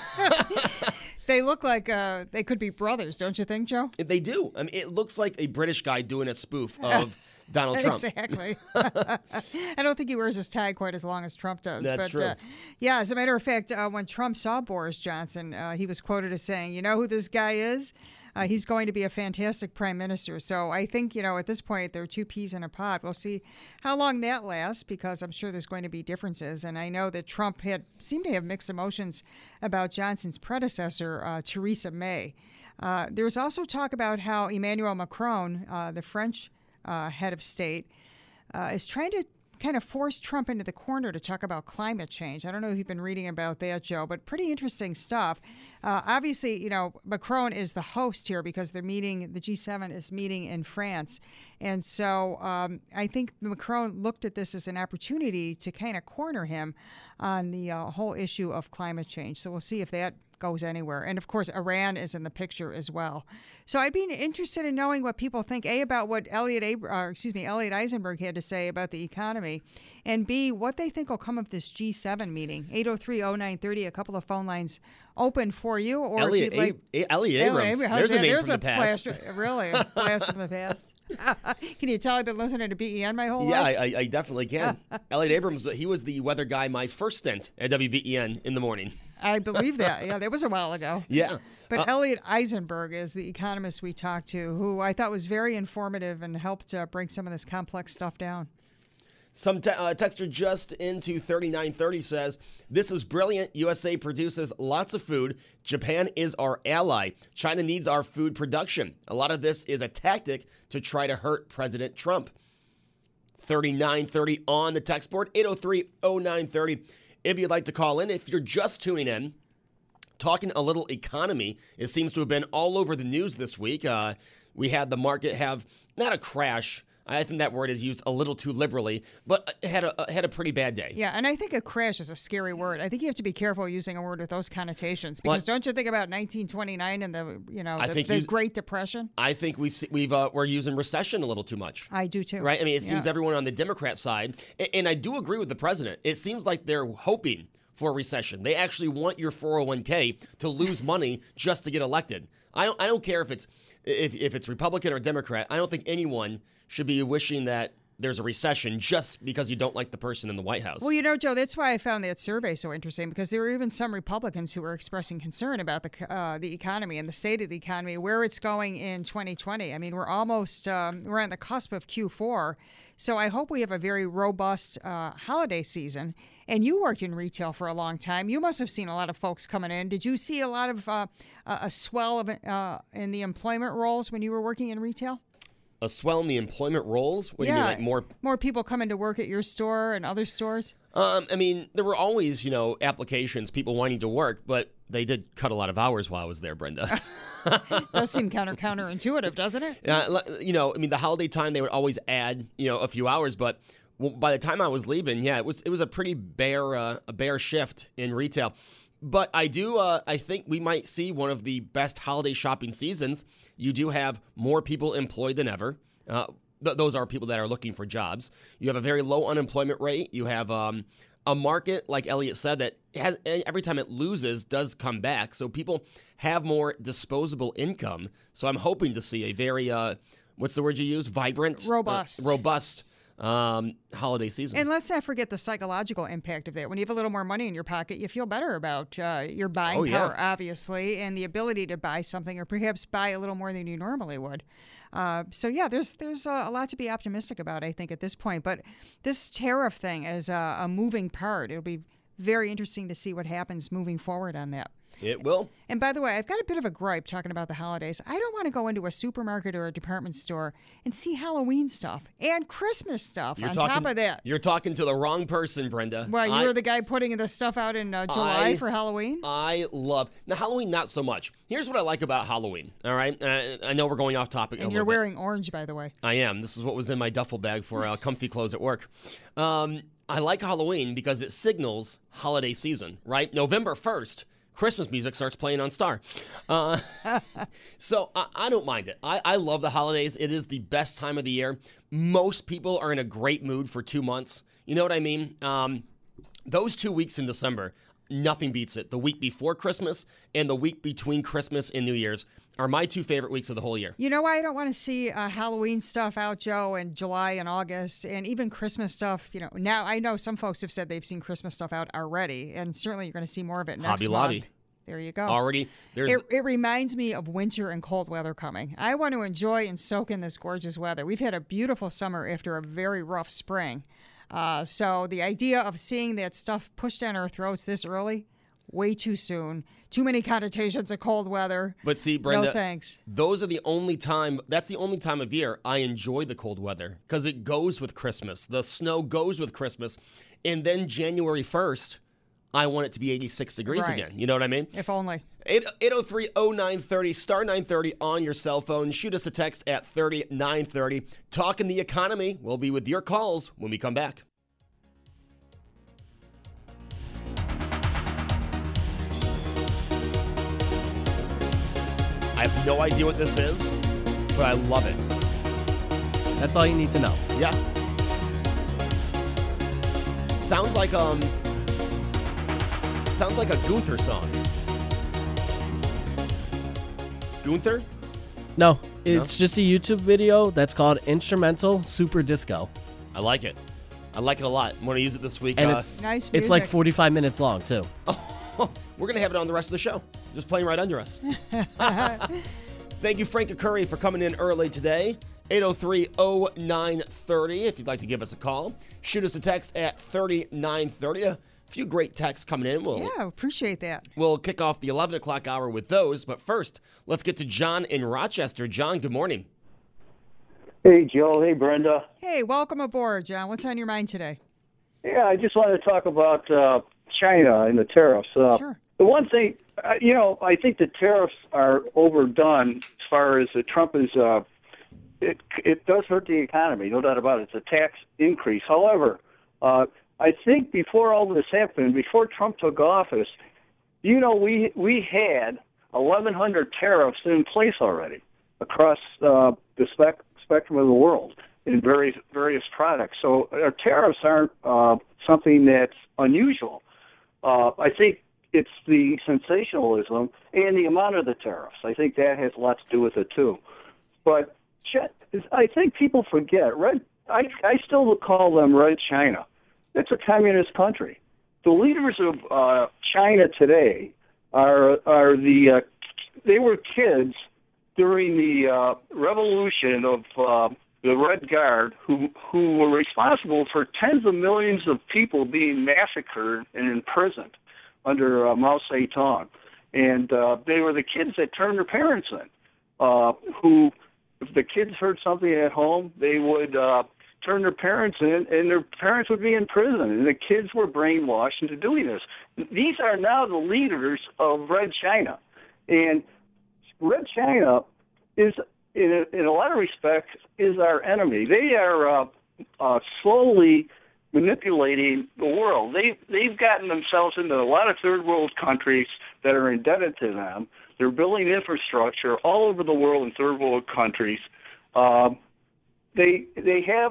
They look like uh, they could be brothers, don't you think, Joe?
They do. I mean, it looks like a British guy doing a spoof of Donald Trump.
Exactly. I don't think he wears his tie quite as long as Trump does.
That's
but,
true.
Uh, yeah, as a matter of fact, uh, when Trump saw Boris Johnson, uh, he was quoted as saying, you know who this guy is? Uh, he's going to be a fantastic prime minister. So I think, you know, at this point, there are two peas in a pod. We'll see how long that lasts because I'm sure there's going to be differences. And I know that Trump had seemed to have mixed emotions about Johnson's predecessor, uh, Theresa May. Uh, there was also talk about how Emmanuel Macron, uh, the French uh, head of state, uh, is trying to kind of forced Trump into the corner to talk about climate change. I don't know if you've been reading about that, Joe, but pretty interesting stuff. Uh, obviously, you know, Macron is the host here because they're meeting, the G seven is meeting in France. And so um, I think Macron looked at this as an opportunity to kind of corner him on the uh, whole issue of climate change. So we'll see if that goes anywhere. And of course, Iran is in the picture as well. So I'd be interested in knowing what people think, A, about what Elliot, Abr- uh, excuse me, Elliot Eisenberg had to say about the economy, and B, what they think will come of this G seven meeting. eight oh three oh nine three oh, a couple of phone lines open for you. Or
Elliot,
if you'd like,
A- Elliot Abrams.
Elliot,
There's a name
there's
from
a
the past.
Blast, really, a blast from the past. Can you tell I've been listening to B E N my whole
Yeah,
life?
I, I definitely can. Elliot Abrams, he was the weather guy my first stint at W B E N in the morning.
I believe that. Yeah, that was a while ago.
Yeah.
But
Uh,
Elliot Eisenberg is the economist we talked to, who I thought was very informative and helped uh, break some of this complex stuff down.
Some te- uh, texter just into thirty-nine thirty says, this is brilliant. U S A produces lots of food. Japan is our ally. China needs our food production. A lot of this is a tactic to try to hurt President Trump. thirty-nine thirty on the text board, eight oh three oh nine three oh. If you'd like to call in, if you're just tuning in, talking a little economy, it seems to have been all over the news this week. Uh, we had the market have not a crash. I think that word is used a little too liberally, but it had a had a pretty bad day.
Yeah, and I think a crash is a scary word. I think you have to be careful using a word with those connotations because
What?
don't you think about nineteen twenty-nine and the you know
I
the,
think
the
you-
Great Depression?
I think we've se- we've uh, we're using recession a little too much.
I do too.
Right? I mean, it seems
Yeah.
everyone on the Democrat side, and, and I do agree with the president. It seems like they're hoping for a recession. They actually want your four oh one k to lose money just to get elected. I don't I don't care if it's if if it's Republican or Democrat. I don't think anyone should be wishing that there's a recession just because you don't like the person in the White House.
Well, you know, Joe, that's why I found that survey so interesting because there were even some Republicans who were expressing concern about the uh, the economy and the state of the economy, where it's going in twenty twenty. I mean, we're almost um, we're on the cusp of Q four, so I hope we have a very robust uh, holiday season. And you worked in retail for a long time. You must have seen a lot of folks coming in. Did you see a lot of uh, a swell of uh, in the employment roles when you were working in retail?
A swell in the employment roles? What do
yeah,
you mean, like more?
more people coming to work at your store and other stores?
Um, I mean, there were always, you know, applications, people wanting to work, but they did cut a lot of hours while I was there, Brenda.
Does seem counter counterintuitive, doesn't it?
Uh, you know, I mean, the holiday time they would always add, you know, a few hours, but well, by the time I was leaving, yeah, it was it was a pretty bare uh, a bare shift in retail. But I do, uh, I think we might see one of the best holiday shopping seasons. You do have more people employed than ever. Uh, th- those are people that are looking for jobs. You have a very low unemployment rate. You have um, a market, like Elliot said, that has every time it loses does come back. So people have more disposable income. So I'm hoping to see a very, uh, what's the word you used? Vibrant?
Robust.
Uh, robust um, holiday season.
And let's not forget the psychological impact of that. When you have a little more money in your pocket, you feel better about uh, your buying
Oh, yeah.
power, obviously, and the ability to buy something or perhaps buy a little more than you normally would. Uh, so, yeah, there's there's a, a lot to be optimistic about, I think, at this point. But this tariff thing is a, a moving part. It'll be very interesting to see what happens moving forward on that.
It will.
And by the way, I've got a bit of a gripe talking about the holidays. I don't want to go into a supermarket or a department store and see Halloween stuff and Christmas stuff
You're
on
talking,
top of that.
You're talking to the wrong person, Brenda.
Well, you
I-
were the guy putting the stuff out in uh, July
I-
for Halloween?
I love now Halloween. Not so much. Here's what I like about Halloween. All right, uh, I know we're going off topic. a
And
little
you're
bit.
wearing orange, by the way.
I am. This is what was in my duffel bag for uh, comfy clothes at work. Um, I like Halloween because it signals holiday season. Right, November first. Christmas music starts playing on Star. Uh, so I, I don't mind it. I, I love the holidays. It is the best time of the year. Most people are in a great mood for two months. You know what I mean? Um, those two weeks in December, nothing beats it. The week before Christmas and the week between Christmas and New Year's are my two favorite weeks of the whole year.
You know why I don't want to see uh, Halloween stuff out, Joe, in July and August, and even Christmas stuff? You know, now I know some folks have said they've seen Christmas stuff out already, and certainly you're going to see more of it next
Hobby
month.
Lobby.
There you go.
Already, there's
It, it reminds me of winter and cold weather coming. I want to enjoy and soak in this gorgeous weather. We've had a beautiful summer after a very rough spring. Uh, so the idea of seeing that stuff pushed down our throats this early, way too soon. Too many connotations of cold weather.
But see, Brenda,
no thanks.
those are the only time, that's the only time of year I enjoy the cold weather because it goes with Christmas. The snow goes with Christmas. And then January first, I want it to be eighty-six degrees
Right.
again. You know what I mean?
If only.
eight oh three oh nine thirty, star nine thirty on your cell phone. Shoot us a text at thirty nine thirty. Talking the economy. We'll be with your calls when we come back. I have no idea what this is, but I love it.
That's all you need to know.
Yeah. Sounds like um sounds like a Gunther song. Gunther?
No, it's just a YouTube video that's called Instrumental Super Disco.
I like it. I like it a lot. I'm going to use it this week.
And
uh,
it's
Nice
it's like
music.
forty-five minutes long, too.
we're going to have it on the rest of the show. Just playing right under us. Thank you, Frank Curry, for coming in early today. eight oh three oh nine thirty if you'd like to give us a call. Shoot us a text at thirty nine thirty. A few great texts coming in. We'll,
Yeah, appreciate that.
we'll kick off the eleven o'clock hour with those. But first, let's get to John in Rochester. John, good morning.
Hey, Joe. Hey, Brenda.
Hey, welcome aboard, John. What's on your mind today?
Yeah, I just wanted to talk about uh, China and the tariffs. Uh,
Sure.
The one thing, uh, you know, I think the tariffs are overdone as far as uh, Trump is. Uh, it it does hurt the economy, no doubt about it. It's a tax increase. However, uh, I think before all this happened, before Trump took office, you know, we we had eleven hundred tariffs in place already across uh, the spec, spectrum of the world in various various products. So our tariffs aren't uh, something that's unusual. Uh, I think it's the sensationalism and the amount of the tariffs. I think that has a lot to do with it too. But I think people forget. Red, I, I still call them Red China. It's a communist country. The leaders of uh, China today are are the uh, they were kids during the uh, revolution of uh, the Red Guard, who who were responsible for tens of millions of people being massacred and imprisoned under uh, Mao Zedong. And uh, they were the kids that turned their parents in, uh, who, if the kids heard something at home, they would uh, turn their parents in, and their parents would be in prison. And the kids were brainwashed into doing this. These are now the leaders of Red China. And Red China is, in a, in a lot of respects, is our enemy. They are uh, uh, slowly manipulating the world. They they've gotten themselves into a lot of third world countries that are indebted to them. They're building infrastructure all over the world in third world countries. Um, they they have,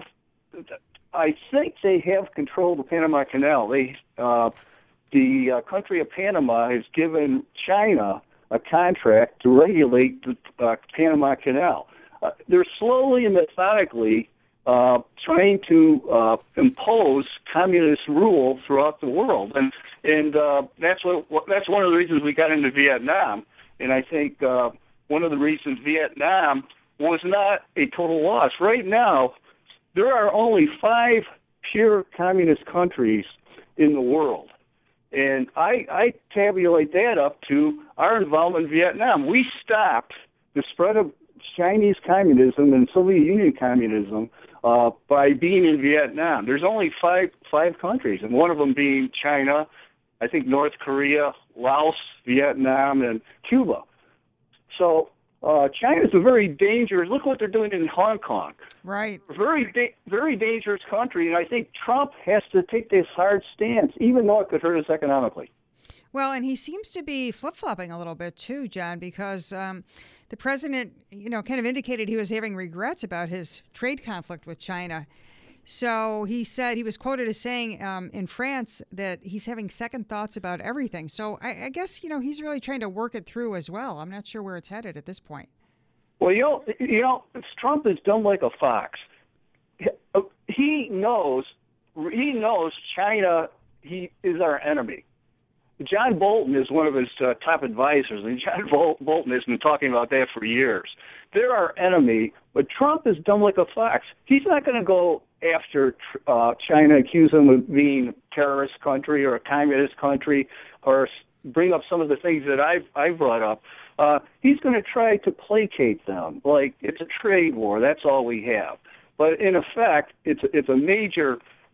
I think they have control of the Panama Canal. They uh, the uh, country of Panama has given China a contract to regulate the uh, Panama Canal. Uh, they're slowly and methodically Uh, trying to uh, impose communist rule throughout the world, and and uh, that's what, what that's one of the reasons we got into Vietnam. And I think uh, one of the reasons Vietnam was not a total loss. Right now, there are only five pure communist countries in the world, and I, I tabulate that up to our involvement in Vietnam. We stopped the spread of Chinese communism and Soviet Union communism uh, by being in Vietnam. There's only five five countries, and one of them being China, I think North Korea, Laos, Vietnam, and Cuba. So uh, China's a very dangerous. Look what they're doing in Hong Kong.
Right.
Very, da- very dangerous country, and I think Trump has to take this hard stance, even though it could hurt us economically.
Well, and he seems to be flip-flopping a little bit too, John, because um, the president, you know, kind of indicated he was having regrets about his trade conflict with China. So he said, he was quoted as saying um, in France that he's having second thoughts about everything. So I, I guess, you know, he's really trying to work it through as well. I'm not sure where it's headed at this point.
Well, you know, you know, Trump is dumb like a fox. He knows, he knows China. He is our enemy. John Bolton is one of his uh, top advisors, and John Bol- Bolton has been talking about that for years. They're our enemy, but Trump is dumb like a fox. He's not going to go after uh, China, accuse them of being a terrorist country or a communist country, or bring up some of the things that I've, I've brought up. Uh, he's going to try to placate them, like it's a trade war. That's all we have. But in effect, it's it's a major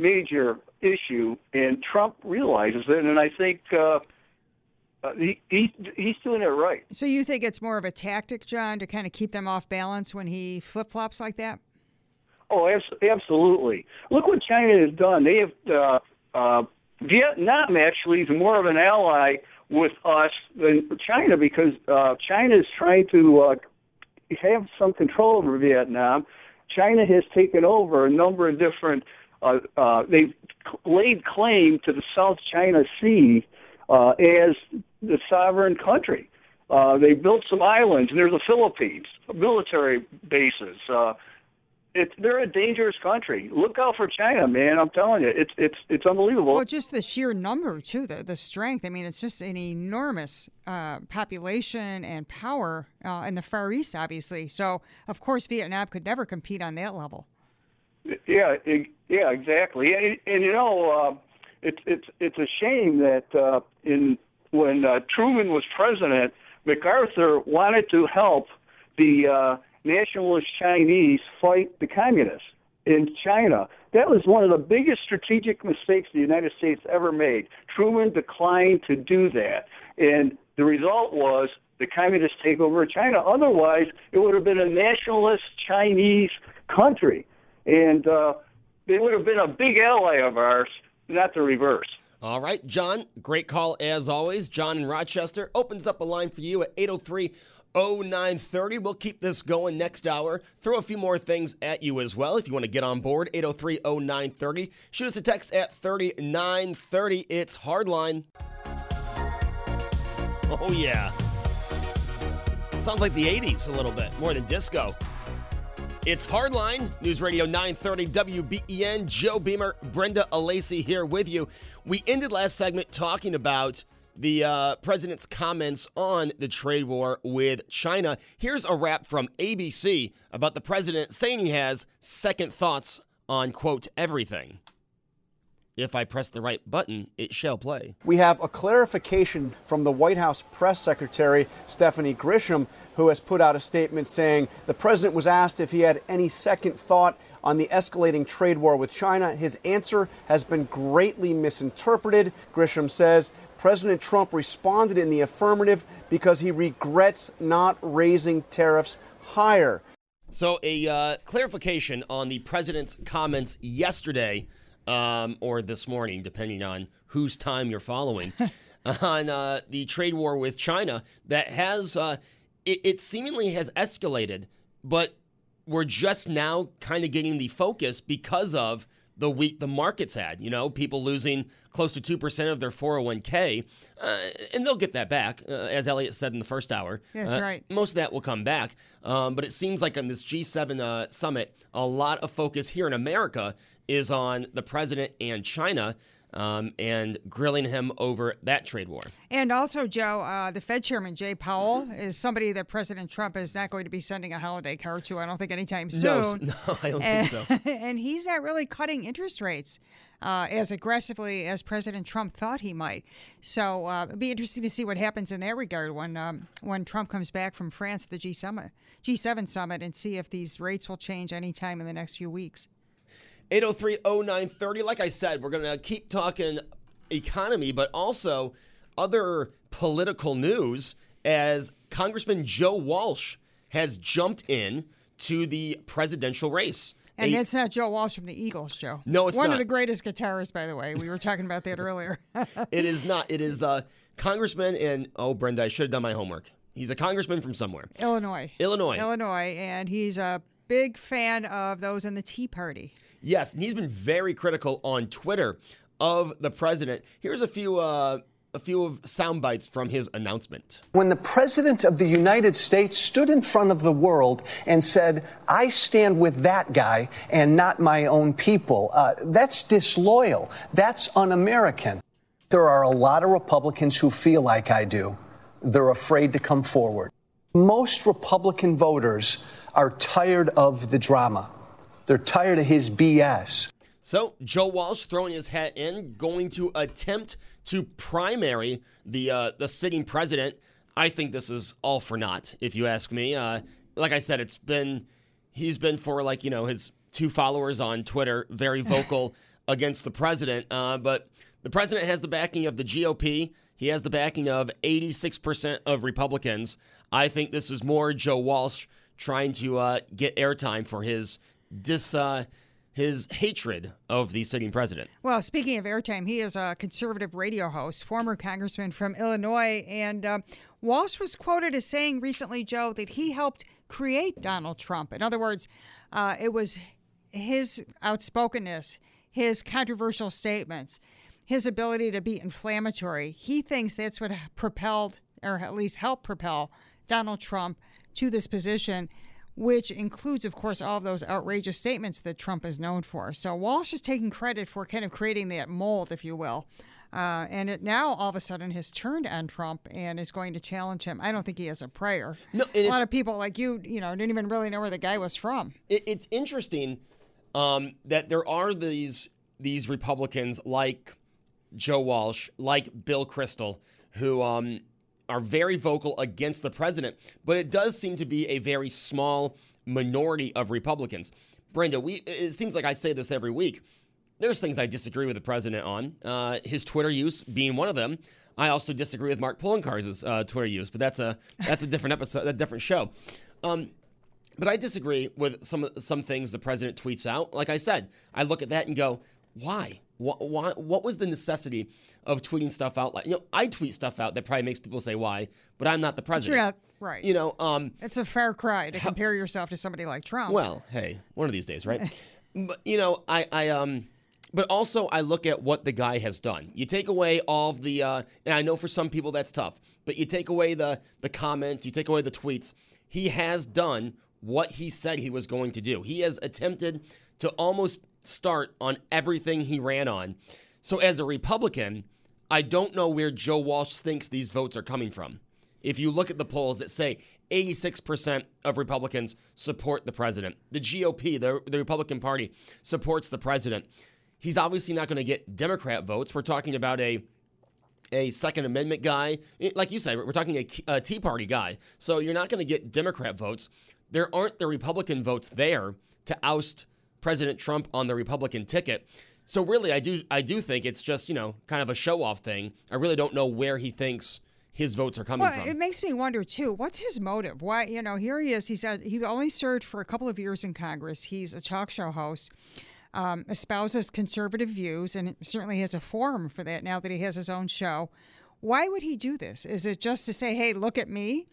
major issue, and Trump realizes it, and I think uh, uh, he, he he's doing it right.
So you think it's more of a tactic, John, to kind of keep them off balance when he flip-flops like that?
Oh, abs- absolutely. Look what China has done. They have uh, uh, Vietnam actually is more of an ally with us than China because uh, China is trying to uh, have some control over Vietnam. China has taken over a number of different. Uh, uh, they've laid claim to the South China Sea uh, as the sovereign country. Uh, they built some islands near the Philippines, military bases. Uh, It's, they're a dangerous country. Look out for China, man. I'm telling you, it's it's it's unbelievable.
Well, just the sheer number, too, the, the strength. I mean, it's just an enormous uh, population and power uh, in the Far East, obviously. So, of course, Vietnam could never compete on that level.
Yeah, it, yeah, exactly. And, and you know, uh, it's it's it's a shame that uh, in when uh, Truman was president, MacArthur wanted to help the uh, nationalist Chinese fight the communists in China. That was one of the biggest strategic mistakes the United States ever made. Truman declined to do that. And the result was the communist takeover of China. Otherwise, it would have been a nationalist Chinese country. And uh, they would have been a big ally of ours, not the reverse.
All right, John, great call as always. John in Rochester opens up a line for you at eight oh three oh nine thirty. We'll keep this going next hour. Throw a few more things at you as well if you want to get on board. eight oh three oh nine thirty. Shoot us a text at thirty-nine thirty. It's Hardline. Oh, yeah. Sounds like the eighties a little bit, more than disco. It's Hardline, News Radio nine thirty W B E N. Joe Beamer, Brenda Alesi here with you. We ended last segment talking about the uh, president's comments on the trade war with China. Here's a wrap from A B C about the president saying he has second thoughts on, quote, everything. If I press the right button, it shall play.
We have a clarification from the White House press secretary, Stephanie Grisham, who has put out a statement saying the president was asked if he had any second thought on the escalating trade war with China. His answer has been greatly misinterpreted. Grisham says President Trump responded in the affirmative because he regrets not raising tariffs higher.
So a uh, clarification on the president's comments yesterday, um, or this morning, depending on whose time you're following, on uh, the trade war with China that has, uh, it, it seemingly has escalated, but we're just now kind of getting the focus because of the week the markets had, you know, people losing close to two percent of their four oh one k, uh, and they'll get that back, uh, as Elliot said in the first hour.
That's
uh,
right.
Most of that will come back, um, but it seems like on this G seven uh, summit, a lot of focus here in America is on the president and China, um, and grilling him over that trade war.
And also, Joe, uh, the Fed chairman, Jay Powell, is somebody that President Trump is not going to be sending a holiday card to, I don't think, anytime soon.
No, no I don't
and,
think so.
And he's not really cutting interest rates uh, as aggressively as President Trump thought he might. So uh, it'll be interesting to see what happens in that regard when um, when Trump comes back from France at the G summit, G seven summit, and see if these rates will change anytime in the next few weeks.
eight oh three oh nine thirty. Like I said, we're going to keep talking economy, but also other political news as Congressman Joe Walsh has jumped in to the presidential race.
And
A-
it's not Joe Walsh from the Eagles, Joe.
No, it's
One
not.
of the greatest guitarists, by the way. We were talking about that earlier.
It is not. It is a congressman in, oh, Brenda, I should have done my homework. He's a congressman from somewhere.
Illinois.
Illinois.
Illinois, and he's a big fan of those in the Tea Party.
Yes, and he's been very critical on Twitter of the president. Here's a few uh, a few of sound bites from his announcement.
When the president of the United States stood in front of the world and said, I stand with that guy and not my own people, uh, that's disloyal. That's un-American. There are a lot of Republicans who feel like I do. They're afraid to come forward. Most Republican voters are tired of the drama. They're tired of his B S.
So Joe Walsh throwing his hat in, going to attempt to primary the uh, the sitting president. I think this is all for naught, if you ask me. Uh, like I said, it's been he's been for like you know his two followers on Twitter, very vocal against the president. Uh, but the president has the backing of the G O P. He has the backing of eighty-six percent of Republicans. I think this is more Joe Walsh trying to uh, get airtime for his dis, uh, his hatred of the sitting president.
Well, speaking of airtime, he is a conservative radio host, former congressman from Illinois, and uh, Walsh was quoted as saying recently, Joe, that he helped create Donald Trump. In other words, uh, it was his outspokenness, his controversial statements, his ability to be inflammatory. He thinks that's what propelled, or at least helped propel, Donald Trump to this position, which includes, of course, all of those outrageous statements that Trump is known for. So Walsh is taking credit for kind of creating that mold, if you will. Uh, and it now, all of a sudden, has turned on Trump and is going to challenge him. I don't think he has a prayer.
No,
a lot of people like you, you know, didn't even really know where the guy was from.
It, it's interesting um, that there are these these Republicans like Joe Walsh, like Bill Kristol, who um, are very vocal against the president, but it does seem to be a very small minority of Republicans. Brenda, we it seems like I say this every week. There's things I disagree with the president on, uh, his Twitter use being one of them. I also disagree with Mark Poloncarz' uh, Twitter use, but that's a that's a different episode, a different show. Um, but I disagree with some some things the president tweets out. Like I said, I look at that and go, why? What, why, what was the necessity of tweeting stuff out? Like, you know, I tweet stuff out that probably makes people say why, but I'm not the president.
You're not, right.
You know, um,
it's a fair cry to compare yourself to somebody like Trump.
Well, hey, one of these days, right? But you know, I, I, um, but also I look at what the guy has done. You take away all of the, uh, and I know for some people that's tough, but you take away the the comments, you take away the tweets. He has done what he said he was going to do. He has attempted to almost start on everything he ran on. So as a Republican, I don't know where Joe Walsh thinks these votes are coming from. If you look at the polls that say eighty-six percent of Republicans support the president, the G O P, the, the Republican Party, supports the president, he's obviously not going to get Democrat votes. We're talking about a a Second Amendment guy. Like you said, we're talking a, a Tea Party guy. So you're not going to get Democrat votes. There aren't the Republican votes there to oust President Trump on the Republican ticket. So really, I do I do think it's just, you know, kind of a show-off thing. I really don't know where he thinks his votes are coming
well,
from.
It makes me wonder, too, what's his motive? Why, you know, here he is. He said he only served for a couple of years in Congress. He's a talk show host, um, espouses conservative views, and certainly has a forum for that now that he has his own show. Why would he do this? Is it just to say, hey, look at me?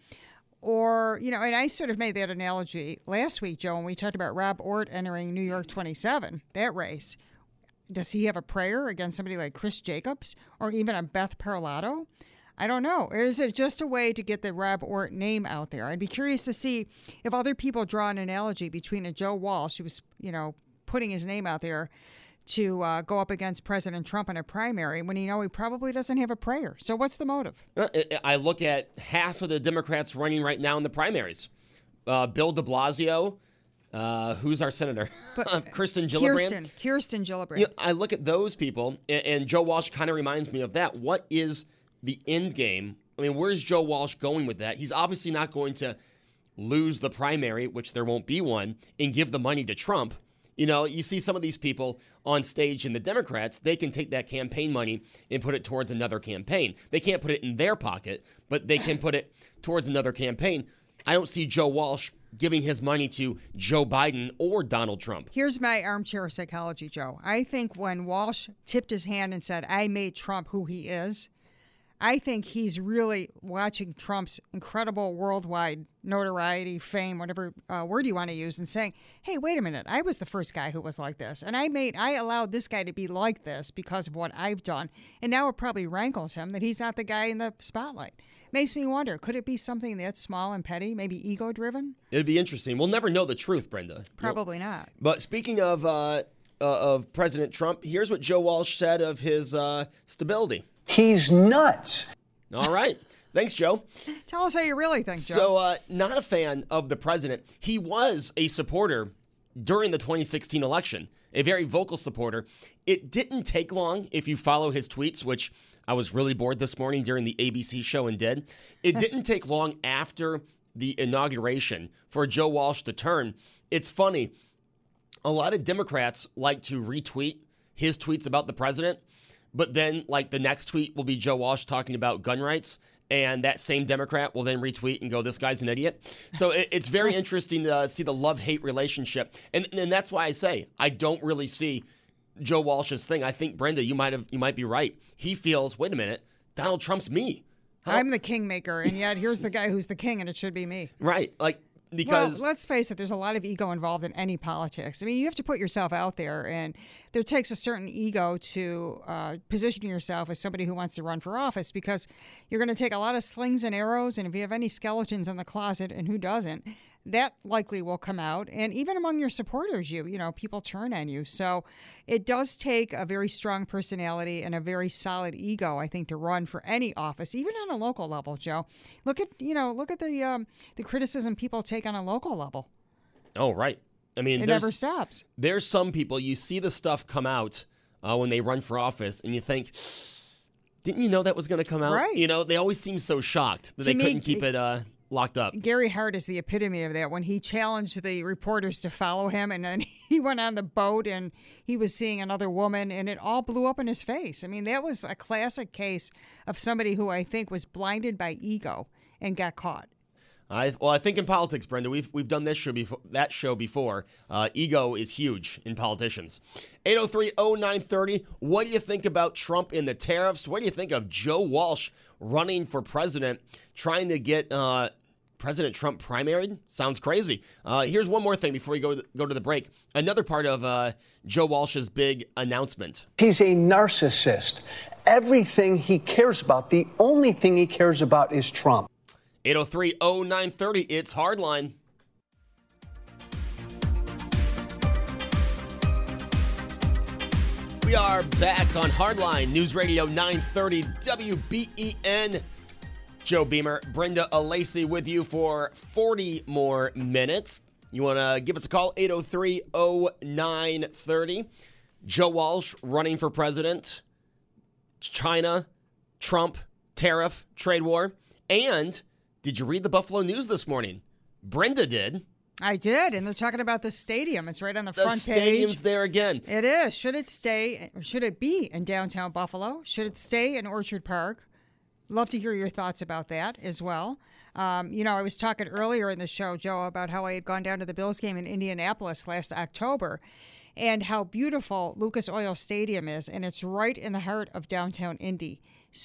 Or, you know, and I sort of made that analogy last week, Joe, when we talked about Rob Ort entering New York twenty-seven, that race. Does he have a prayer against somebody like Chris Jacobs or even a Beth Parlato? I don't know. Or is it just a way to get the Rob Ort name out there? I'd be curious to see if other people draw an analogy between a Joe Walsh, who was, you know, putting his name out there to uh, go up against President Trump in a primary when you know he probably doesn't have a prayer. So what's the motive?
I look at half of the Democrats running right now in the primaries. Uh, Bill de Blasio, uh, who's our senator? But, Kirsten Gillibrand.
Kirsten, Kirsten Gillibrand.
You know, I look at those people, and, and Joe Walsh kind of reminds me of that. What is the end game? I mean, where's Joe Walsh going with that? He's obviously not going to lose the primary, which there won't be one, and give the money to Trump. You know, you see some of these people on stage in the Democrats, they can take that campaign money and put it towards another campaign. They can't put it in their pocket, but they can put it towards another campaign. I don't see Joe Walsh giving his money to Joe Biden or Donald Trump.
Here's my armchair psychology, Joe. I think when Walsh tipped his hand and said, I made Trump who he is, I think he's really watching Trump's incredible worldwide notoriety, fame, whatever uh, word you want to use, and saying, hey, wait a minute, I was the first guy who was like this. And I made, I allowed this guy to be like this because of what I've done. And now it probably rankles him that he's not the guy in the spotlight. Makes me wonder, could it be something that's small and petty, maybe ego-driven?
It'd be interesting. We'll never know the truth, Brenda.
Probably
You'll,
not.
But speaking of uh, uh, of President Trump, here's what Joe Walsh said of his uh, stability.
He's nuts.
All right. Thanks, Joe.
Tell us how you really think, Joe.
So, uh, not a fan of the president. He was a supporter during the twenty sixteen election, a very vocal supporter. It didn't take long, if you follow his tweets, which I was really bored this morning during the A B C show and did. It didn't take long after the inauguration for Joe Walsh to turn. It's funny. A lot of Democrats like to retweet his tweets about the president, but then like the next tweet will be Joe Walsh talking about gun rights, and that same Democrat will then retweet and go, this guy's an idiot. So it, it's very interesting to uh, see the love-hate relationship. And, and that's why I say I don't really see Joe Walsh's thing. I think, Brenda, you might have you might be right. He feels, wait a minute, Donald Trump's me. How?
I'm the kingmaker, and yet here's the guy who's the king, and it should be me.
Right. Like, because
well, let's face it, there's a lot of ego involved in any politics. I mean, you have to put yourself out there, and there takes a certain ego to uh, position yourself as somebody who wants to run for office, because you're going to take a lot of slings and arrows, and if you have any skeletons in the closet, and who doesn't, that likely will come out. And even among your supporters, you you know, people turn on you. So it does take a very strong personality and a very solid ego, I think, to run for any office, even on a local level, Joe. Look at, you know, look at the um, the criticism people take on a local level.
Oh, right. I mean,
it never stops.
There's some people, you see the stuff come out uh, when they run for office, and you think, didn't you know that was going to come out?
Right.
You know, they always seem so shocked that
To
they
me,
couldn't keep it uh, locked up.
Gary Hart is the epitome of that. When he challenged the reporters to follow him, and then he went on the boat and he was seeing another woman, and it all blew up in his face. I mean, that was a classic case of somebody who I think was blinded by ego and got caught.
I, well, I think in politics, Brenda, we've we've done this show before. That show before. Uh, ego is huge in politicians. eight oh three oh nine thirty. What do you think about Trump and the tariffs? What do you think of Joe Walsh running for president, trying to get uh, President Trump primaried? Sounds crazy. Uh, here's one more thing before we go to, go to the break. Another part of uh, Joe Walsh's big announcement.
He's a narcissist. Everything he cares about, the only thing he cares about is Trump.
eight oh three oh nine thirty, it's Hardline. We are back on Hardline, News Radio nine thirty W B E N. Joe Beamer, Brenda Alacey with you for forty more minutes. You want to give us a call, eight oh three oh nine thirty. Joe Walsh running for president. China, Trump, tariff, trade war, and did you read the Buffalo News this morning? Brenda did.
I did, and they're talking about the stadium. It's right on the,
the
front page.
The stadium's there again.
It is. Should it stay, or should it be in downtown Buffalo? Should it stay in Orchard Park? Love to hear your thoughts about that as well. Um, you know, I was talking earlier in the show, Joe, about how I had gone down to the Bills game in Indianapolis last October, and how beautiful Lucas Oil Stadium is, and it's right in the heart of downtown Indy.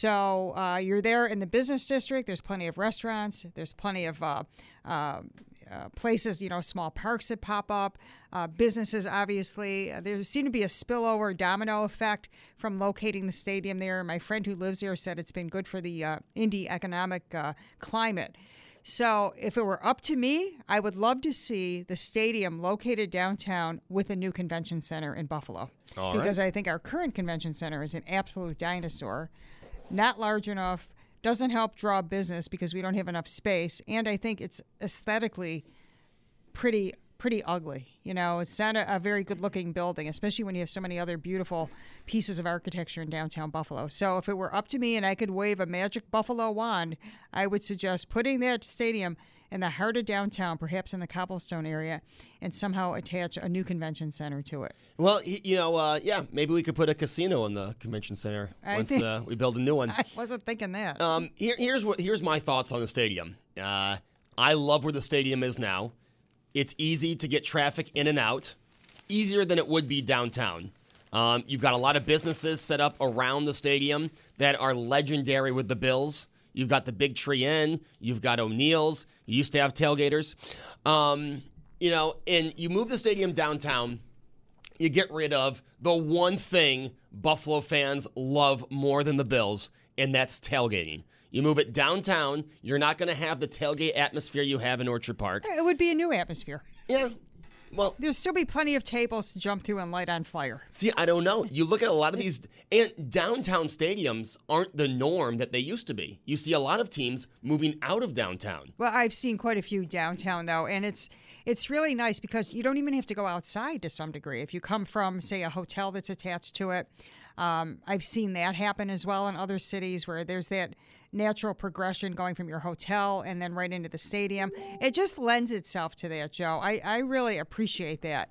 So uh, you're there in the business district. There's plenty of restaurants. There's plenty of uh, uh, uh, places, you know, small parks that pop up. Uh, businesses, obviously. Uh, there seemed to be a spillover domino effect from locating the stadium there. My friend who lives there said it's been good for the uh, Indy economic uh, climate. So if it were up to me, I would love to see the stadium located downtown with a new convention center in Buffalo.
All
because
right.
I think our current convention center is an absolute dinosaur. Not large enough, doesn't help draw business because we don't have enough space, and I think it's aesthetically pretty pretty ugly. You know, it's not a, a very good-looking building, especially when you have so many other beautiful pieces of architecture in downtown Buffalo. So if it were up to me and I could wave a magic Buffalo wand, I would suggest putting that stadium in the heart of downtown, perhaps in the Cobblestone area, and somehow attach a new convention center to it.
Well, you know, uh, yeah, maybe we could put a casino in the convention center
I
once
think-
uh, we build a new one.
I wasn't thinking that.
Um, here, here's what here's my thoughts on the stadium. Uh, I love where the stadium is now. It's easy to get traffic in and out, easier than it would be downtown. Um, you've got a lot of businesses set up around the stadium that are legendary with the Bills. You've got the Big Tree Inn. You've got O'Neill's. You used to have tailgaters. Um, you know, and you move the stadium downtown, you get rid of the one thing Buffalo fans love more than the Bills, and that's tailgating. You move it downtown, you're not going to have the tailgate atmosphere you have in Orchard Park.
It would be a new atmosphere.
Yeah. Well,
there'll still be plenty of tables to jump through and light on fire.
See, I don't know. You look at a lot of these, and downtown stadiums aren't the norm that they used to be. You see a lot of teams moving out of downtown.
Well, I've seen quite a few downtown, though, and it's it's really nice because you don't even have to go outside to some degree. If you come from, say, a hotel that's attached to it, um, I've seen that happen as well in other cities where there's that natural progression going from your hotel and then right into the stadium. It just lends itself to that, Joe. I, I really appreciate that.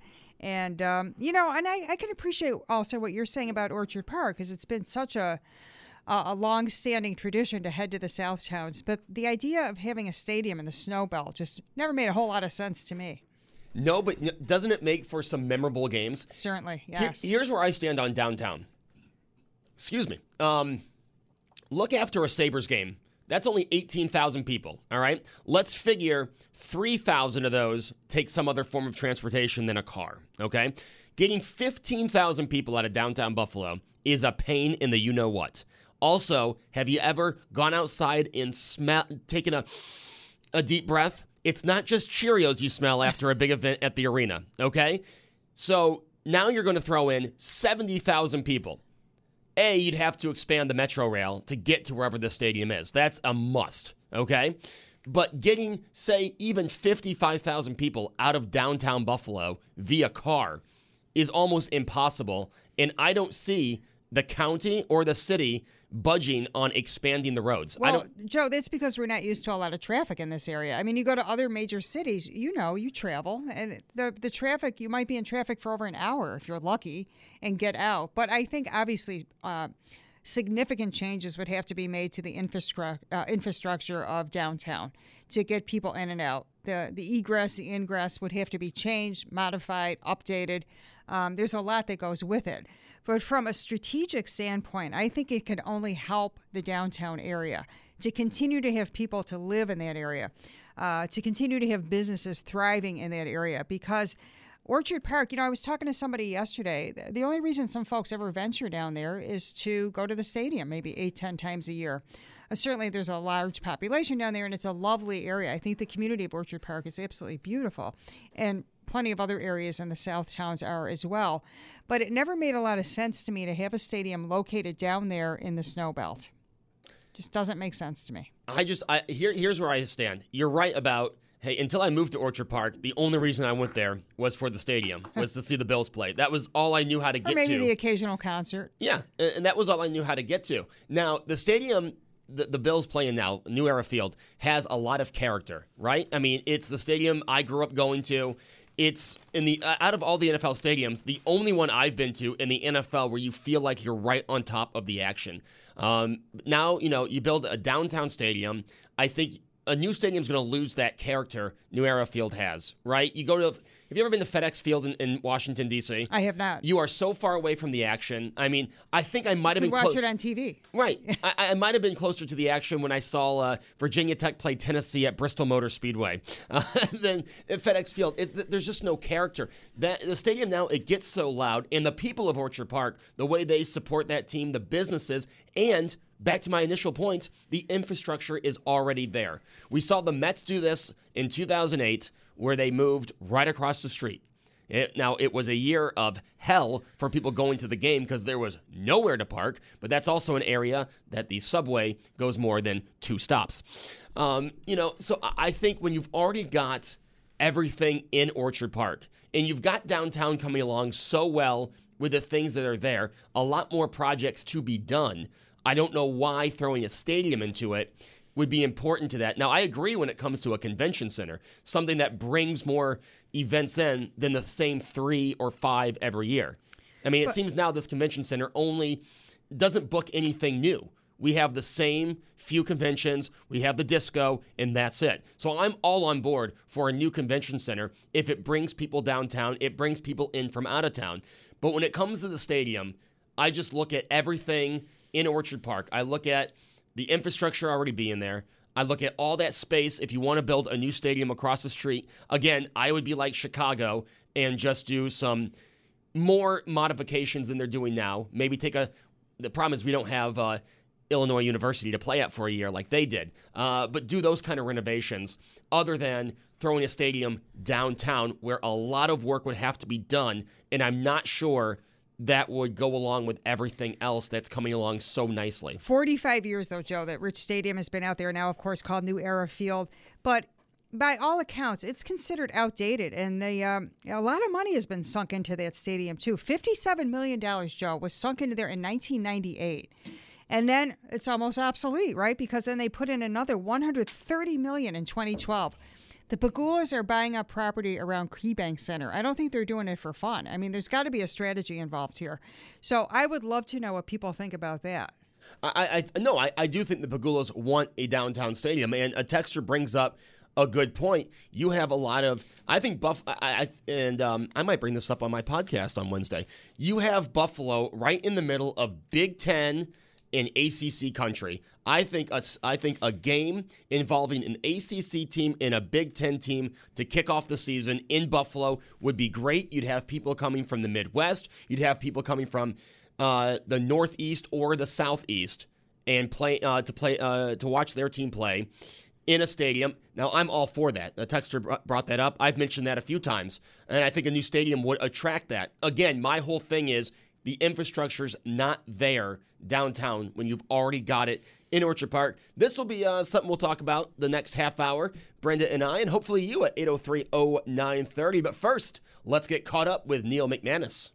And, um, you know, and I, I can appreciate also what you're saying about Orchard Park, because it's been such a, a, a long-standing tradition to head to the South Towns. But the idea of having a stadium in the Snow Belt just never made a whole lot of sense to me.
No, but doesn't it make for some memorable games?
Certainly, yes.
Here, here's where I stand on downtown. Excuse me. Um, look after a Sabres game. That's only eighteen thousand people, all right? Let's figure three thousand of those take some other form of transportation than a car, okay? Getting fifteen thousand people out of downtown Buffalo is a pain in the you-know-what. Also, have you ever gone outside and smell, taken a, a deep breath? It's not just Cheerios you smell after a big event at the arena, okay? So now you're going to throw in seventy thousand people. A, you'd have to expand the Metro Rail to get to wherever the stadium is. That's a must, okay? But getting, say, even fifty-five thousand people out of downtown Buffalo via car is almost impossible, and I don't see the county or the city budging on expanding the roads.
Well,
I don't,
Joe, that's because we're not used to a lot of traffic in this area. I mean, you go to other major cities, you know, you travel, and the the traffic, you might be in traffic for over an hour if you're lucky and get out. But I think, obviously, uh, significant changes would have to be made to the infrastructure uh, infrastructure of downtown to get people in and out. The the egress, the ingress would have to be changed, modified, updated. Um, there's a lot that goes with it. But from a strategic standpoint, I think it can only help the downtown area to continue to have people to live in that area, uh, to continue to have businesses thriving in that area. Because Orchard Park, you know, I was talking to somebody yesterday. The only reason some folks ever venture down there is to go to the stadium, maybe eight, ten times a year. Uh, certainly, there's a large population down there, and it's a lovely area. I think the community of Orchard Park is absolutely beautiful, and plenty of other areas in the South Towns are as well. But it never made a lot of sense to me to have a stadium located down there in the Snow Belt. Just doesn't make sense to me.
I just, I, here, here's where I stand. You're right about, hey, until I moved to Orchard Park, the only reason I went there was for the stadium, was to see the Bills play. That was all I knew how to get to.
Or maybe
to.
the occasional concert.
Yeah, and that was all I knew how to get to. Now, the stadium, the, the Bills playing now, New Era Field, has a lot of character, right? I mean, it's the stadium I grew up going to. It's in the uh, out of all the N F L stadiums, the only one I've been to in the N F L where you feel like you're right on top of the action. Um, now, you know, you build a downtown stadium. I think a new stadium's going to lose that character New Era Field has, right? You go to, have you ever been to FedEx Field in, in Washington, D C?
I have not.
You are so far away from the action. I mean, I think I might have
you
been
watch
clo-
it on T V.
Right. I, I might have been closer to the action when I saw uh, Virginia Tech play Tennessee at Bristol Motor Speedway uh, than at FedEx Field. It, there's just no character. That the stadium now, it gets so loud, and the people of Orchard Park, the way they support that team, the businesses, and back to my initial point, the infrastructure is already there. We saw the Mets do this in two thousand eight, where they moved right across the street. It, now, it was a year of hell for people going to the game because there was nowhere to park, but that's also an area that the subway goes more than two stops. Um, you know, so I think when you've already got everything in Orchard Park and you've got downtown coming along so well with the things that are there, a lot more projects to be done. I don't know why throwing a stadium into it would be important to that. Now, I agree when it comes to a convention center, something that brings more events in than the same three or five every year. I mean, it but, seems now this convention center only doesn't book anything new. We have the same few conventions, we have the disco, and that's it. So I'm all on board for a new convention center if it brings people downtown, it brings people in from out of town. But when it comes to the stadium, I just look at everything in Orchard Park. I look at the infrastructure already being there. I look at all that space. If you want to build a new stadium across the street, again, I would be like Chicago and just do some more modifications than they're doing now. Maybe take a, the problem is we don't have uh, Illinois University to play at for a year like they did. Uh, but do those kind of renovations other than throwing a stadium downtown where a lot of work would have to be done. And I'm not sure that would go along with everything else that's coming along so nicely.
forty-five years, though, Joe, that Rich Stadium has been out there now, of course, called New Era Field. But by all accounts, it's considered outdated. And the, um, a lot of money has been sunk into that stadium, too. fifty-seven million dollars, Joe, was sunk into there in nineteen ninety-eight. And then it's almost obsolete, right? Because then they put in another one hundred thirty million dollars in twenty twelve. The Pegulas are buying up property around KeyBank Center. I don't think they're doing it for fun. I mean, there's got to be a strategy involved here. So I would love to know what people think about that.
I, I no, I, I do think the Pegulas want a downtown stadium, and a texter brings up a good point. You have a lot of, I think Buff, I, I and um, I might bring this up on my podcast on Wednesday. You have Buffalo right in the middle of Big Ten and A C C country. I think a, I think a game involving an A C C team and a Big Ten team to kick off the season in Buffalo would be great. You'd have people coming from the Midwest. You'd have people coming from uh, the Northeast or the Southeast and play uh, to play uh, to watch their team play in a stadium. Now, I'm all for that. The texter brought that up. I've mentioned that a few times, and I think a new stadium would attract that. Again, my whole thing is the infrastructure's not there downtown when you've already got it in Orchard Park. This will be uh, something we'll talk about the next half hour, Brenda and I, and hopefully you at eight oh three oh nine thirty. But first, let's get caught up with Neil McManus.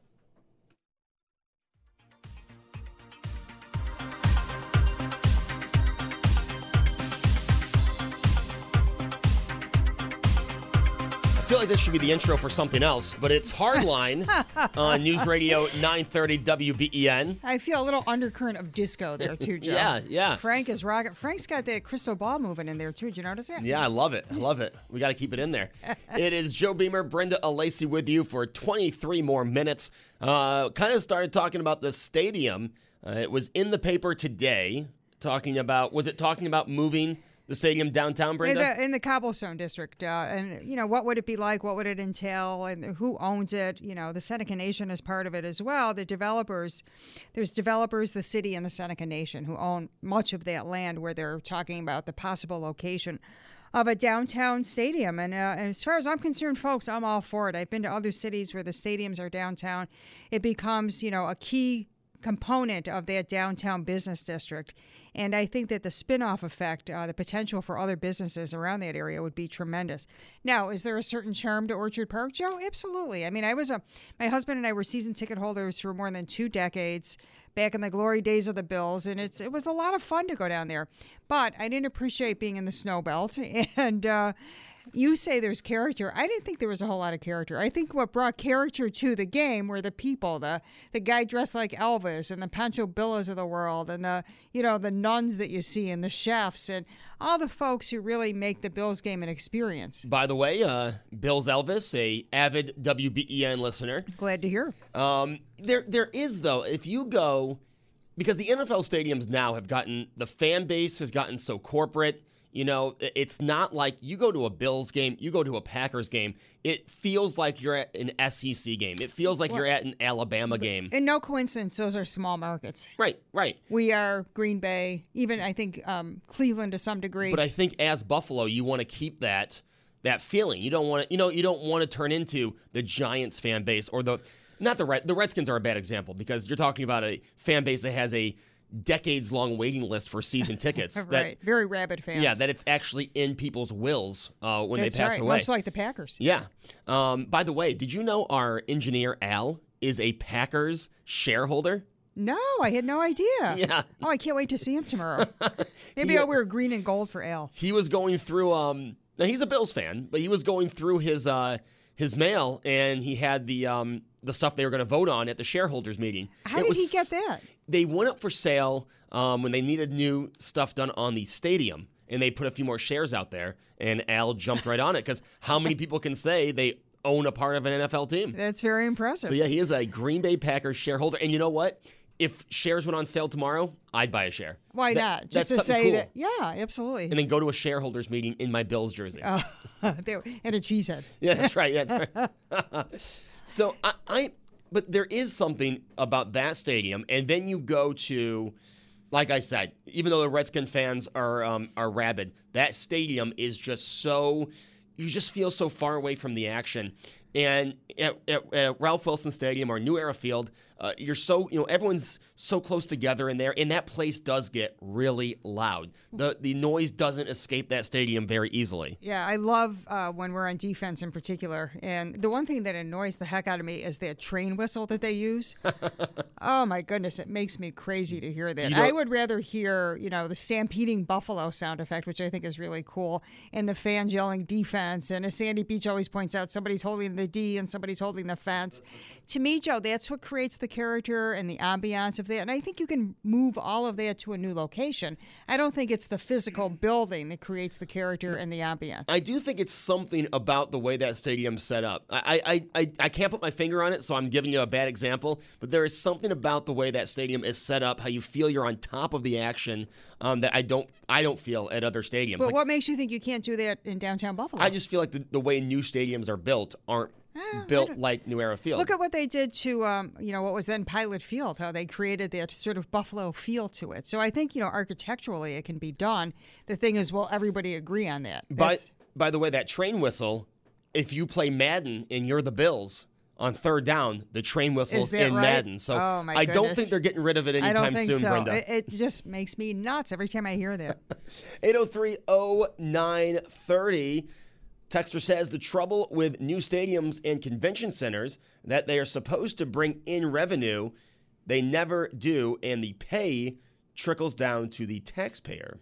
I feel like this should be the intro for something else, but it's Hardline on News Radio nine thirty W B E N.
I feel a little undercurrent of disco there, too, Joe.
Yeah, yeah.
Frank is rocking. Frank's got that crystal ball moving in there, too. Did you notice that?
Yeah, I love it. I love it. We got to keep it in there. It is Joe Beamer, Brenda Alacey with you for twenty-three more minutes. Uh, kind of started talking about the stadium. Uh, it was in the paper today talking about, was it talking about moving the stadium downtown, Brenda?
In the, in the Cobblestone District. Uh, and, you know, what would it be like? What would it entail? And who owns it? You know, the Seneca Nation is part of it as well. The developers, there's developers, the city, and the Seneca Nation who own much of that land where they're talking about the possible location of a downtown stadium. And, uh, and as far as I'm concerned, folks, I'm all for it. I've been to other cities where the stadiums are downtown. It becomes, you know, a key component of that downtown business district. And I think that the spin-off effect, uh, the potential for other businesses around that area would be tremendous. Now, is there a certain charm to Orchard Park, Joe? Absolutely. I mean, I was a, my husband and I were season ticket holders for more than two decades back in the glory days of the Bills, and it's it was a lot of fun to go down there. But I didn't appreciate being in the snow belt, and uh, you say there's character. I didn't think there was a whole lot of character. I think what brought character to the game were the people, the the guy dressed like Elvis and the Pancho Villas of the world and the, you know, the nuns that you see and the chefs and all the folks who really make the Bills game an experience.
By the way, uh, Bills Elvis, a avid W B E N listener.
Glad to hear.
Um, there, there is, though, if you go, because the N F L stadiums now have gotten, the fan base has gotten so corporate. You know, it's not like you go to a Bills game, you go to a Packers game. It feels like you're at an S E C game. It feels like well, you're at an Alabama game.
And no coincidence, those are small markets.
Right, right.
We are Green Bay, even I think um, Cleveland to some degree.
But I think as Buffalo, you want to keep that that feeling. You don't want to, you know, you don't want to turn into the Giants fan base or the not the Red, the Redskins are a bad example because you're talking about a fan base that has a decades-long waiting list for season tickets.
Right,
that,
very rabid fans.
Yeah, that it's actually in people's wills uh, when
That's
they pass
right.
away.
Much like the Packers.
Yeah. Um, by the way, did you know our engineer, Al, is a Packers shareholder?
No, I had no idea.
Yeah.
Oh, I can't wait to see him tomorrow. Maybe
he,
I'll wear green and gold for Al.
He was going through, um, now he's a Bills fan, but he was going through his uh, his mail, and he had the um, the stuff they were going to vote on at the shareholders meeting.
How
it
did
was,
he get that?
They went up for sale um, when they needed new stuff done on the stadium, and they put a few more shares out there, and Al jumped right on it, because how many people can say they own a part of an N F L team?
That's very impressive.
So, yeah, he is a Green Bay Packers shareholder, and you know what? If shares went on sale tomorrow, I'd buy a share.
Why
that,
not? Just to say cool. that, yeah, absolutely.
And then go to a shareholders meeting in my Bills jersey.
Uh, and a cheesehead.
Yeah, that's right. Yeah, that's right. So, I, I, but there is something about that stadium, and then you go to, like I said, even though the Redskin fans are um, are rabid, that stadium is just so, you just feel so far away from the action. And at, at, at Ralph Wilson Stadium or New Era Field, uh, you're so, you know, everyone's so close together in there, and that place does get really loud. The the noise doesn't escape that stadium very easily.
Yeah, I love uh, when we're on defense in particular. And the one thing that annoys the heck out of me is that train whistle that they use. Oh, my goodness, it makes me crazy to hear that.
You know,
I would rather hear, you know, the stampeding buffalo sound effect, which I think is really cool, and the fans yelling defense. And as Sandy Beach always points out, somebody's holding the D and somebody's holding the fence. To me, Joe, that's what creates the character and the ambiance of that. And I think you can move all of that to a new location. I don't think it's the physical building that creates the character and the ambiance.
I do think it's something about the way that stadium's set up. I, I, I, I can't put my finger on it, so I'm giving you a bad example, but there is something about the way that stadium is set up, how you feel you're on top of the action, um, that I don't I don't feel at other stadiums.
But
like,
what makes you think you can't do that in downtown Buffalo?
I just feel like the, the way new stadiums are built aren't
Ah,
built like New Era Field.
Look at what they did to, um, you know, what was then Pilot Field, how they created that sort of Buffalo feel to it. So I think, you know, architecturally it can be done. The thing is, will everybody agree on that?
By, by the way, that train whistle, if you play Madden and you're the Bills, on third down, the train whistle's in
right?
Madden. So
oh, my
I don't
goodness.
think they're getting rid of it anytime
I don't think
soon,
so.
Brenda.
It, it just makes me nuts every time I hear that.
eight oh three oh nine thirty. Texter says the trouble with new stadiums and convention centers that they are supposed to bring in revenue, they never do, and the pay trickles down to the taxpayer.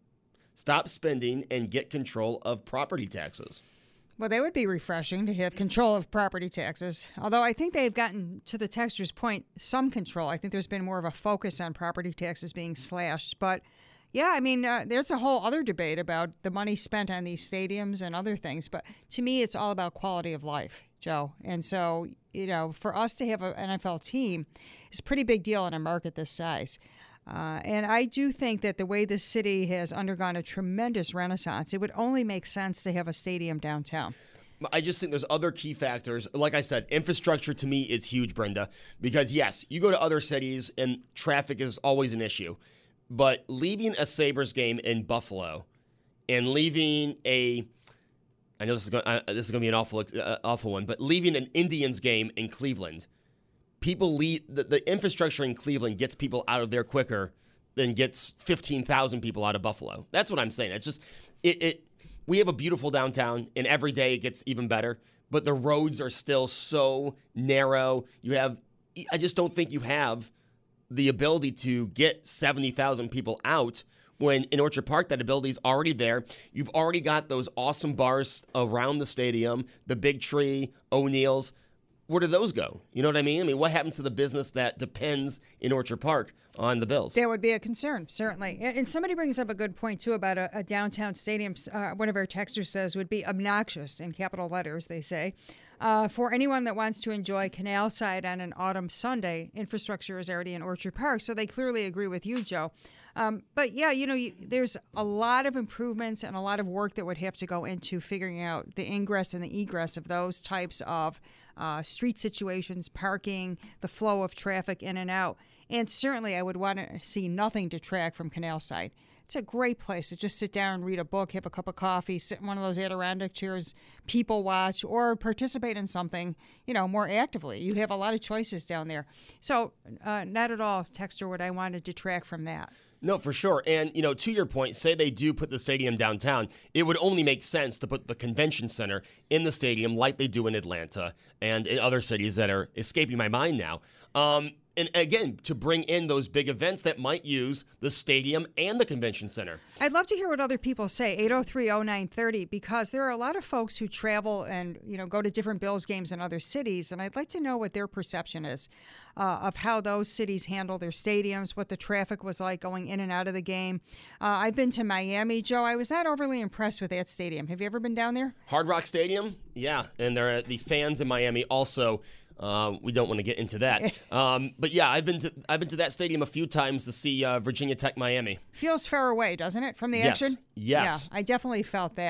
Stop spending and get control of property taxes.
Well, that would be refreshing to have control of property taxes. Although I think they've gotten, to the texter's point, some control. I think there's been more of a focus on property taxes being slashed. But yeah, I mean, uh, there's a whole other debate about the money spent on these stadiums and other things. But to me, it's all about quality of life, Joe. And so, you know, for us to have an N F L team is a pretty big deal in a market this size. Uh, and I do think that the way this city has undergone a tremendous renaissance, it would only make sense to have a stadium downtown.
I just think there's other key factors. Like I said, infrastructure to me is huge, Brenda, because yes, you go to other cities and traffic is always an issue. But leaving a Sabres game in Buffalo and leaving a, I know this is going, uh, this is going to be an awful, uh, awful one, but leaving an Indians game in Cleveland, people leave, the, the infrastructure in Cleveland gets people out of there quicker than gets fifteen thousand people out of Buffalo. That's what I'm saying. It's just, it, it. We have a beautiful downtown, and every day it gets even better, but the roads are still so narrow. You have, I just don't think you have the ability to get seventy thousand people out when in Orchard Park that ability is already there. You've already got those awesome bars around the stadium, the Big Tree, O'Neill's. Where do those go? You know what I mean? I mean, what happens to the business that depends in Orchard Park on the Bills?
That would be a concern, certainly. And somebody brings up a good point, too, about a, a downtown stadium. Uh, one of our texters says would be obnoxious, in capital letters, they say. Uh, for anyone that wants to enjoy Canal Side on an autumn Sunday, infrastructure is already in Orchard Park, so they clearly agree with you, Joe. Um, but yeah, you know, you, there's a lot of improvements and a lot of work that would have to go into figuring out the ingress and the egress of those types of uh, street situations, parking, the flow of traffic in and out. And certainly I would want to see nothing detract from Canal Side. It's a great place to just sit down and read a book, have a cup of coffee, sit in one of those Adirondack chairs, people watch, or participate in something, you know, more actively. You have a lot of choices down there. So uh, not at all, Texter, would I want to detract from that.
No, for sure. And, you know, to your point, say they do put the stadium downtown, it would only make sense to put the convention center in the stadium like they do in Atlanta and in other cities that are escaping my mind now. Um, And again, to bring in those big events that might use the stadium and the convention center.
I'd love to hear what other people say, eight oh three oh nine thirty, because there are a lot of folks who travel and, you know, go to different Bills games in other cities, and I'd like to know what their perception is uh, of how those cities handle their stadiums, what the traffic was like going in and out of the game. Uh, I've been to Miami, Joe. I was not overly impressed with that stadium. Have you ever been down there?
Hard Rock Stadium? Yeah, and there are the fans in Miami also. Uh, we don't want to get into that, um, but yeah, I've been to I've been to that stadium a few times to see uh, Virginia Tech Miami.
Feels far away, doesn't it, from the
yes.
action?
Yes,
yeah, I definitely felt that.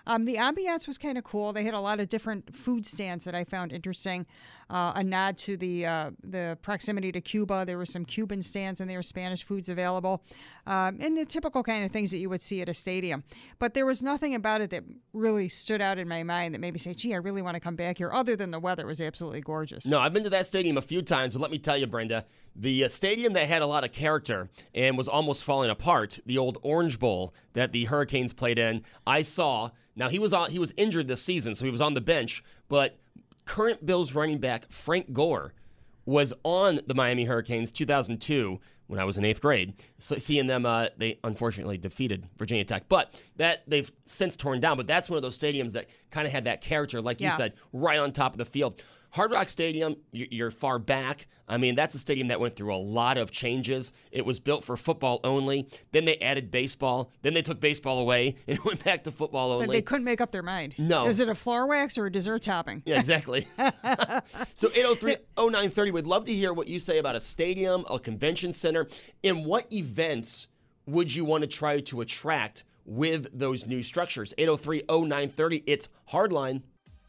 Um, the ambiance was kind of cool. They had a lot of different food stands that I found interesting. Uh, a nod to the uh, the proximity to Cuba. There were some Cuban stands and there were Spanish foods available, um, and the typical kind of things that you would see at a stadium. But there was nothing about it that really stood out in my mind that made me say, "Gee, I really want to come back here." Other than the weather was absolutely gorgeous.
No, I've been to that stadium a few times, but let me tell you, Brenda, the uh, stadium that had a lot of character and was almost falling apart, the old Orange Bowl that the Hurricanes played in, I saw. Now, he was on, he was injured this season, so he was on the bench, but current Bills running back Frank Gore was on the Miami Hurricanes two thousand two when I was in eighth grade. So seeing them, uh, they unfortunately defeated Virginia Tech, but that they've since torn down. But that's one of those stadiums that kind of had that character, like
Yeah.
you said, right on top of the field. Hard Rock Stadium, you- you're far back. I mean, that's a stadium that went through a lot of changes. It was built for football only. Then they added baseball. Then they took baseball away and it went back to football
But
only.
they couldn't make up their mind.
No.
Is it a floor wax or a dessert topping?
Yeah, exactly. So eight oh three oh nine thirty, we'd love to hear what you say about a stadium, a convention center, and what events would you want to try to attract with those new structures. eight oh three oh nine thirty, it's Hardline.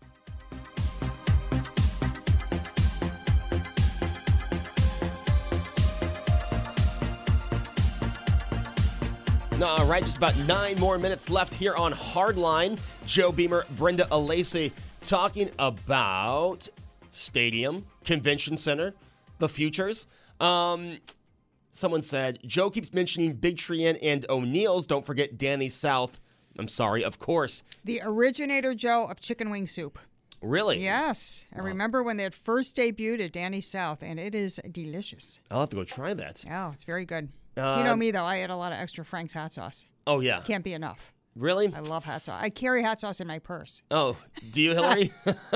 All right, just about nine more minutes left here on Hardline. Joe Beamer, Brenda Alesi, talking about stadium, convention center, the futures. Um, someone said, Joe keeps mentioning Big Tree Inn and O'Neill's. Don't forget Danny South. I'm sorry, of course.
The originator, Joe, of chicken wing soup.
Really?
Yes. I remember when they had first debuted at Danny South, and it is delicious.
I'll have to go try that.
Oh, it's very good.
Uh,
you know me, though. I add a lot of extra Frank's hot sauce.
Oh, yeah.
Can't be enough.
Really?
I love hot sauce. I carry hot sauce in my purse.
Oh, do you, Hillary?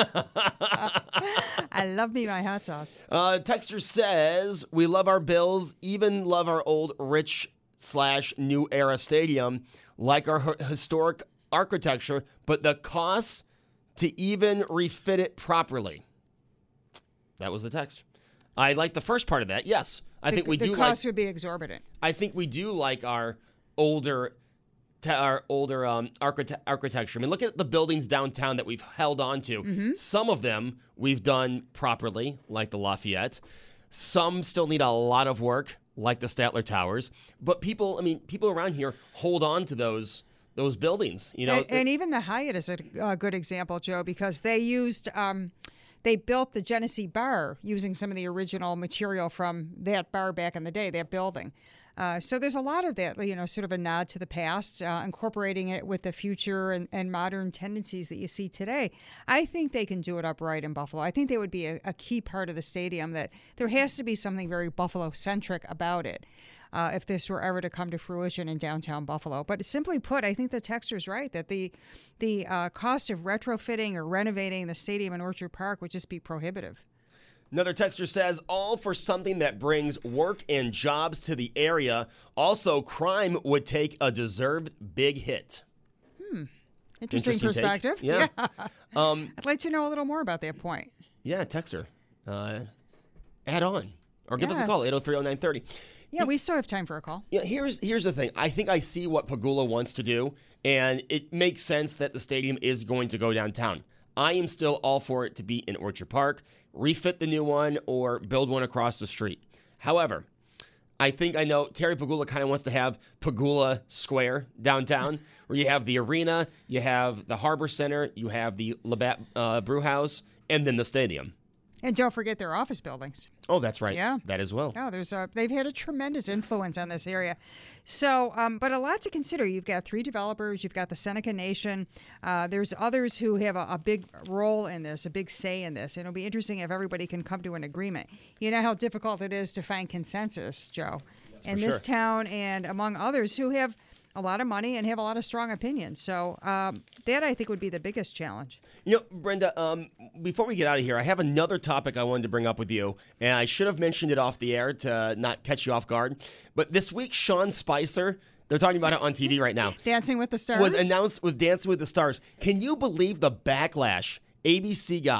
I love me my hot sauce.
Uh, Texter says, we love our Bills, even love our old rich slash new era stadium, like our h- historic architecture, but the costs to even refit it properly. That was the text. I like the first part of that. Yes, I
The-
think we
the
do
cost
like.
would be exorbitant.
I think we do like our older, te- our older um, archite- architecture. I mean, look at the buildings downtown that we've held on to.
Mm-hmm.
Some of them we've done properly, like the Lafayette. Some still need a lot of work, like the Statler Towers. But people, I mean, people around here hold on to those those buildings. You know,
and, and even the Hyatt is a, a good example, Joe, because they used, um, they built the Genesee Bar using some of the original material from that bar back in the day, that building. Uh, so there's a lot of that, you know, sort of a nod to the past, uh, incorporating it with the future and, and modern tendencies that you see today. I think they can do it upright in Buffalo. I think they would be a, a key part of the stadium, that there has to be something very Buffalo-centric about it. Uh, if this were ever to come to fruition in downtown Buffalo. But simply put, I think the texter's right, that the the uh, cost of retrofitting or renovating the stadium in Orchard Park would just be prohibitive.
Another texter says, all for something that brings work and jobs to the area. Also, crime would take a deserved big hit.
Hmm. Interesting,
Interesting
perspective.
take. Yeah. um,
I'd like to know a little more about that point.
yeah, texter. Uh, add on. Or give us a
Yes.
call, eight oh three oh nine thirty.
Yeah, we still have time for a call.
Yeah, here's here's the thing. I think I see what Pagula wants to do, and it makes sense that the stadium is going to go downtown. I am still all for it to be in Orchard Park, refit the new one, or build one across the street. However, I think I know Terry Pagula kind of wants to have Pagula Square downtown, where you have the arena, you have the Harbor Center, you have the Labatt uh, Brew House, and then the stadium.
And don't forget their office buildings.
Oh, that's right.
Yeah.
That as well.
Oh, there's a, they've had a tremendous influence on this area. So, um, but a lot to consider. You've got three developers. You've got the Seneca Nation. Uh, there's others who have a, a big role in this, a big say in this. And it'll be interesting if everybody can come to an agreement. You know how difficult it is to find consensus, Joe,
That's
in
for
this
sure.
town and among others who have a lot of money and have a lot of strong opinions. So um, that, I think, would be the biggest challenge.
You know, Brenda, um, before we get out of here, I have another topic I wanted to bring up with you, and I should have mentioned it off the air to not catch you off guard. But this week, Sean Spicer, they're talking about it on T V right now,
Dancing with the Stars
was announced with Dancing with the Stars. Can you believe the backlash A B C got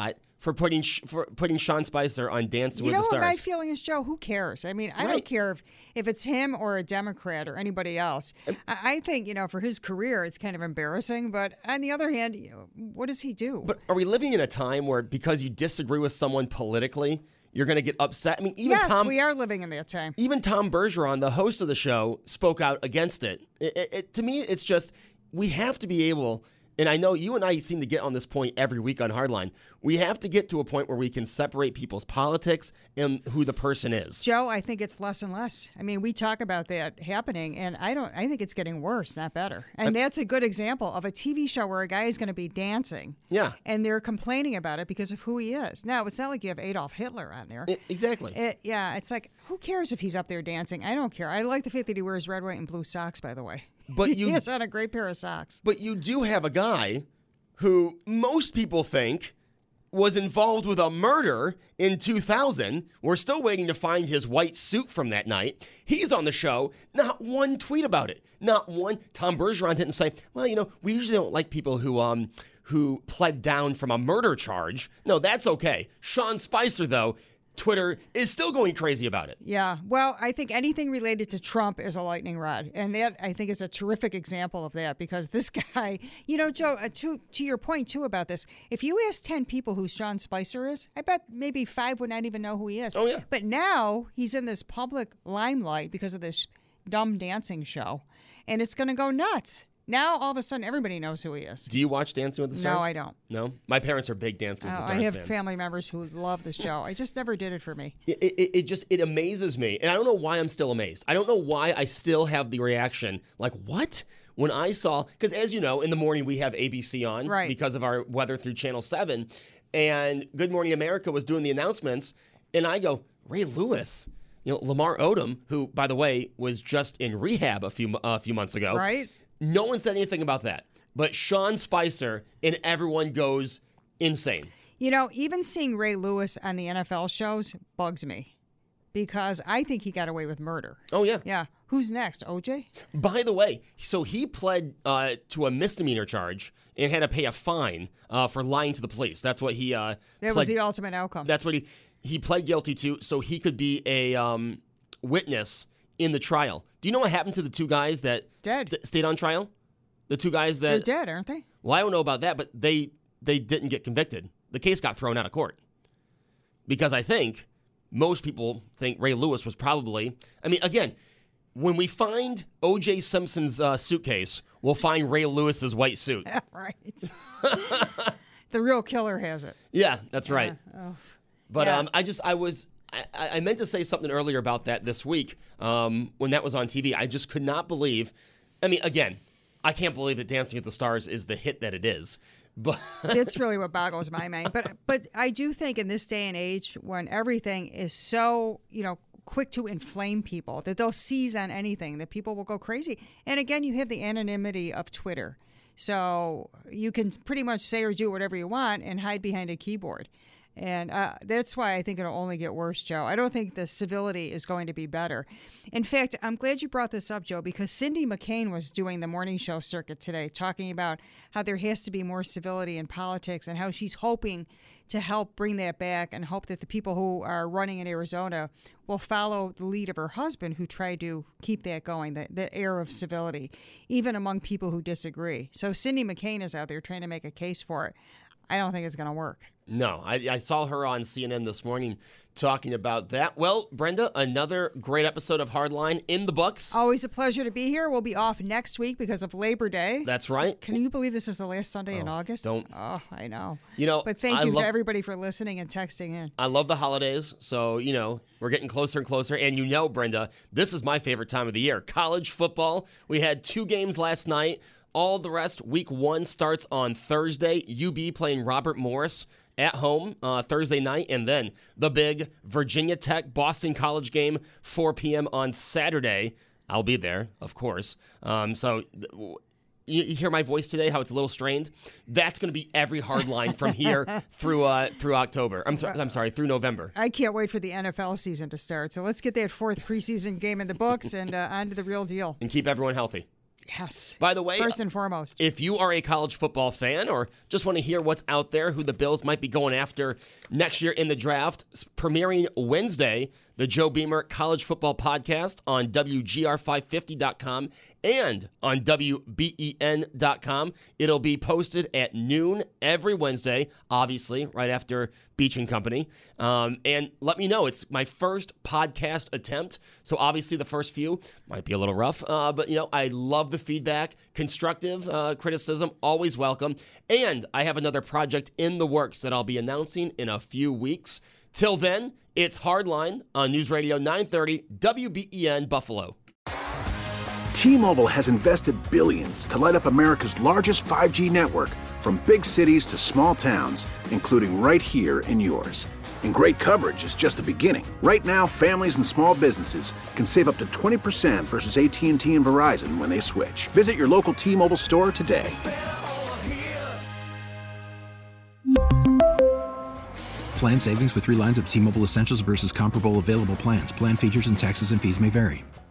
for putting for putting Sean Spicer on Dancing
you
with the
Stars. You know what my
Stars.
feeling is, Joe? Who cares? I mean, I
Right.
don't care if, if it's him or a Democrat or anybody else. I, I think, you know, for his career, it's kind of embarrassing. But on the other hand, you know, what does he do?
But are we living in a time where because you disagree with someone politically, you're going to get upset? I mean, even
yes,
Tom,
we are living in that time.
even Tom Bergeron, the host of the show, spoke out against it. It, it, it. To me, it's just we have to be able. And I know you and I seem to get on this point every week on Hardline. We have to get to a point where we can separate people's politics and who the person is.
Joe, I think it's less and less. I mean, we talk about that happening, and I don't. I think it's getting worse, not better. And I'm, that's a good example of a T V show where a guy is going to be dancing.
Yeah.
And they're complaining about it because of who he is. Now, it's not like you have Adolf Hitler on there.
It, exactly.
It, yeah, it's like, who cares if he's up there dancing? I don't care. I like the fact that he wears red, white, and blue socks, by the way.
But you,
he has on a great pair of socks.
But you do have a guy who most people think was involved with a murder in two thousand. We're still waiting to find his white suit from that night. He's on the show. Not one tweet about it. Not one. Tom Bergeron didn't say, well, you know, we usually don't like people who um who pled down from a murder charge. No, that's okay. Sean Spicer, though, Twitter is still going crazy about it.
Yeah. Well, I think anything related to Trump is a lightning rod. And that, I think, is a terrific example of that because this guy, you know, Joe, uh, to, to your point, too, about this, if you ask ten people who Sean Spicer is, I bet maybe five would not even know who he is.
Oh, yeah.
But now he's in this public limelight because of this dumb dancing show, and it's going to go nuts. Now, all of a sudden, everybody knows who he is.
Do you watch Dancing with the Stars?
No, I don't.
No? My parents are big Dancing with
Oh,
the Stars
I have
fans.
family members who love the show. I just never did it for me.
It, it, it just, it amazes me. And I don't know why I'm still amazed. I don't know why I still have the reaction, like, what? When I saw, because as you know, in the morning we have A B C on
right.
because of our weather through Channel seven. And Good Morning America was doing the announcements. And I go, Ray Lewis. You know, Lamar Odom, who, by the way, was just in rehab a few, uh, a few months ago.
Right.
No one said anything about that. But Sean Spicer and everyone goes insane.
You know, even seeing Ray Lewis on the N F L shows bugs me because I think he got away with murder.
Oh, yeah.
Yeah. Who's next? O J?
By the way, so he pled uh, to a misdemeanor charge and had to pay a fine uh, for lying to the police. That's what he uh,
That
pled,
was the ultimate outcome.
That's what he he pled guilty to, so he could be a um, witness in the trial. Do you know what happened to the two guys that
Dead.
st- stayed on trial? The two guys that
They're dead, aren't they?
Well, I don't know about that, but they they didn't get convicted. The case got thrown out of court because I think most people think Ray Lewis was probably. I mean, again, when we find O J Simpson's uh, suitcase, we'll find Ray Lewis's white suit.
Right. The real killer has it.
Yeah, that's right.
Uh, oh.
But
Yeah.
um, I just I was. I, I meant to say something earlier about that this week um, when that was on T V. I just could not believe. I mean, again, I can't believe that Dancing with the Stars is the hit that it is. But
it's really what boggles my mind. But but I do think in this day and age when everything is so, you know, quick to inflame people, that they'll seize on anything, that people will go crazy. And again, you have the anonymity of Twitter. So you can pretty much say or do whatever you want and hide behind a keyboard. And uh, that's why I think it'll only get worse, Joe. I don't think the civility is going to be better. In fact, I'm glad you brought this up, Joe, because Cindy McCain was doing the morning show circuit today, talking about how there has to be more civility in politics and how she's hoping to help bring that back and hope that the people who are running in Arizona will follow the lead of her husband, who tried to keep that going, the, the air of civility, even among people who disagree. So Cindy McCain is out there trying to make a case for it. I don't think it's going to work.
No, I, I saw her on C N N this morning talking about that. Well, Brenda, another great episode of Hardline in the books.
Always a pleasure to be here. We'll be off next week because of Labor Day.
That's right.
Can you believe this is the last Sunday
oh,
in August?
Don't.
Oh, I know.
You know,
but thank
I
you
lo-
to everybody for listening and texting in.
I love the holidays, so, you know, we're getting closer and closer. And you know, Brenda, this is my favorite time of the year. College football. We had two games last night. All the rest, week one starts on Thursday. U B playing Robert Morris at home uh, Thursday night. And then the big Virginia Tech Boston College game, four p.m. on Saturday. I'll be there, of course. Um, so you, you hear my voice today, how it's a little strained? That's going to be every hard line from here through uh, through October. I'm, t- I'm sorry, through November.
I can't wait for the N F L season to start. So let's get that fourth preseason game in the books and uh, on to the real deal.
And keep everyone healthy.
Yes.
By the way,
first and foremost,
if you are a college football fan or just want to hear what's out there, who the Bills might be going after next year in the draft, premiering Wednesday, the Joe Beamer College Football Podcast on W G R five fifty dot com and on W B E N dot com. It'll be posted at noon every Wednesday, obviously, right after Beach and Company. Um, and let me know. It's my first podcast attempt, so obviously the first few might be a little rough, uh, but, you know, I love the feedback. Constructive uh, criticism, always welcome. And I have another project in the works that I'll be announcing in a few weeks. Till then, it's Hardline on News Radio nine thirty W B E N Buffalo.
T-Mobile has invested billions to light up America's largest five G network, from big cities to small towns, including right here in yours. And great coverage is just the beginning. Right now, families and small businesses can save up to twenty percent versus A T and T and Verizon when they switch. Visit your local T-Mobile store today.
Plan savings with three lines of T-Mobile Essentials versus comparable available plans. Plan features and taxes and fees may vary.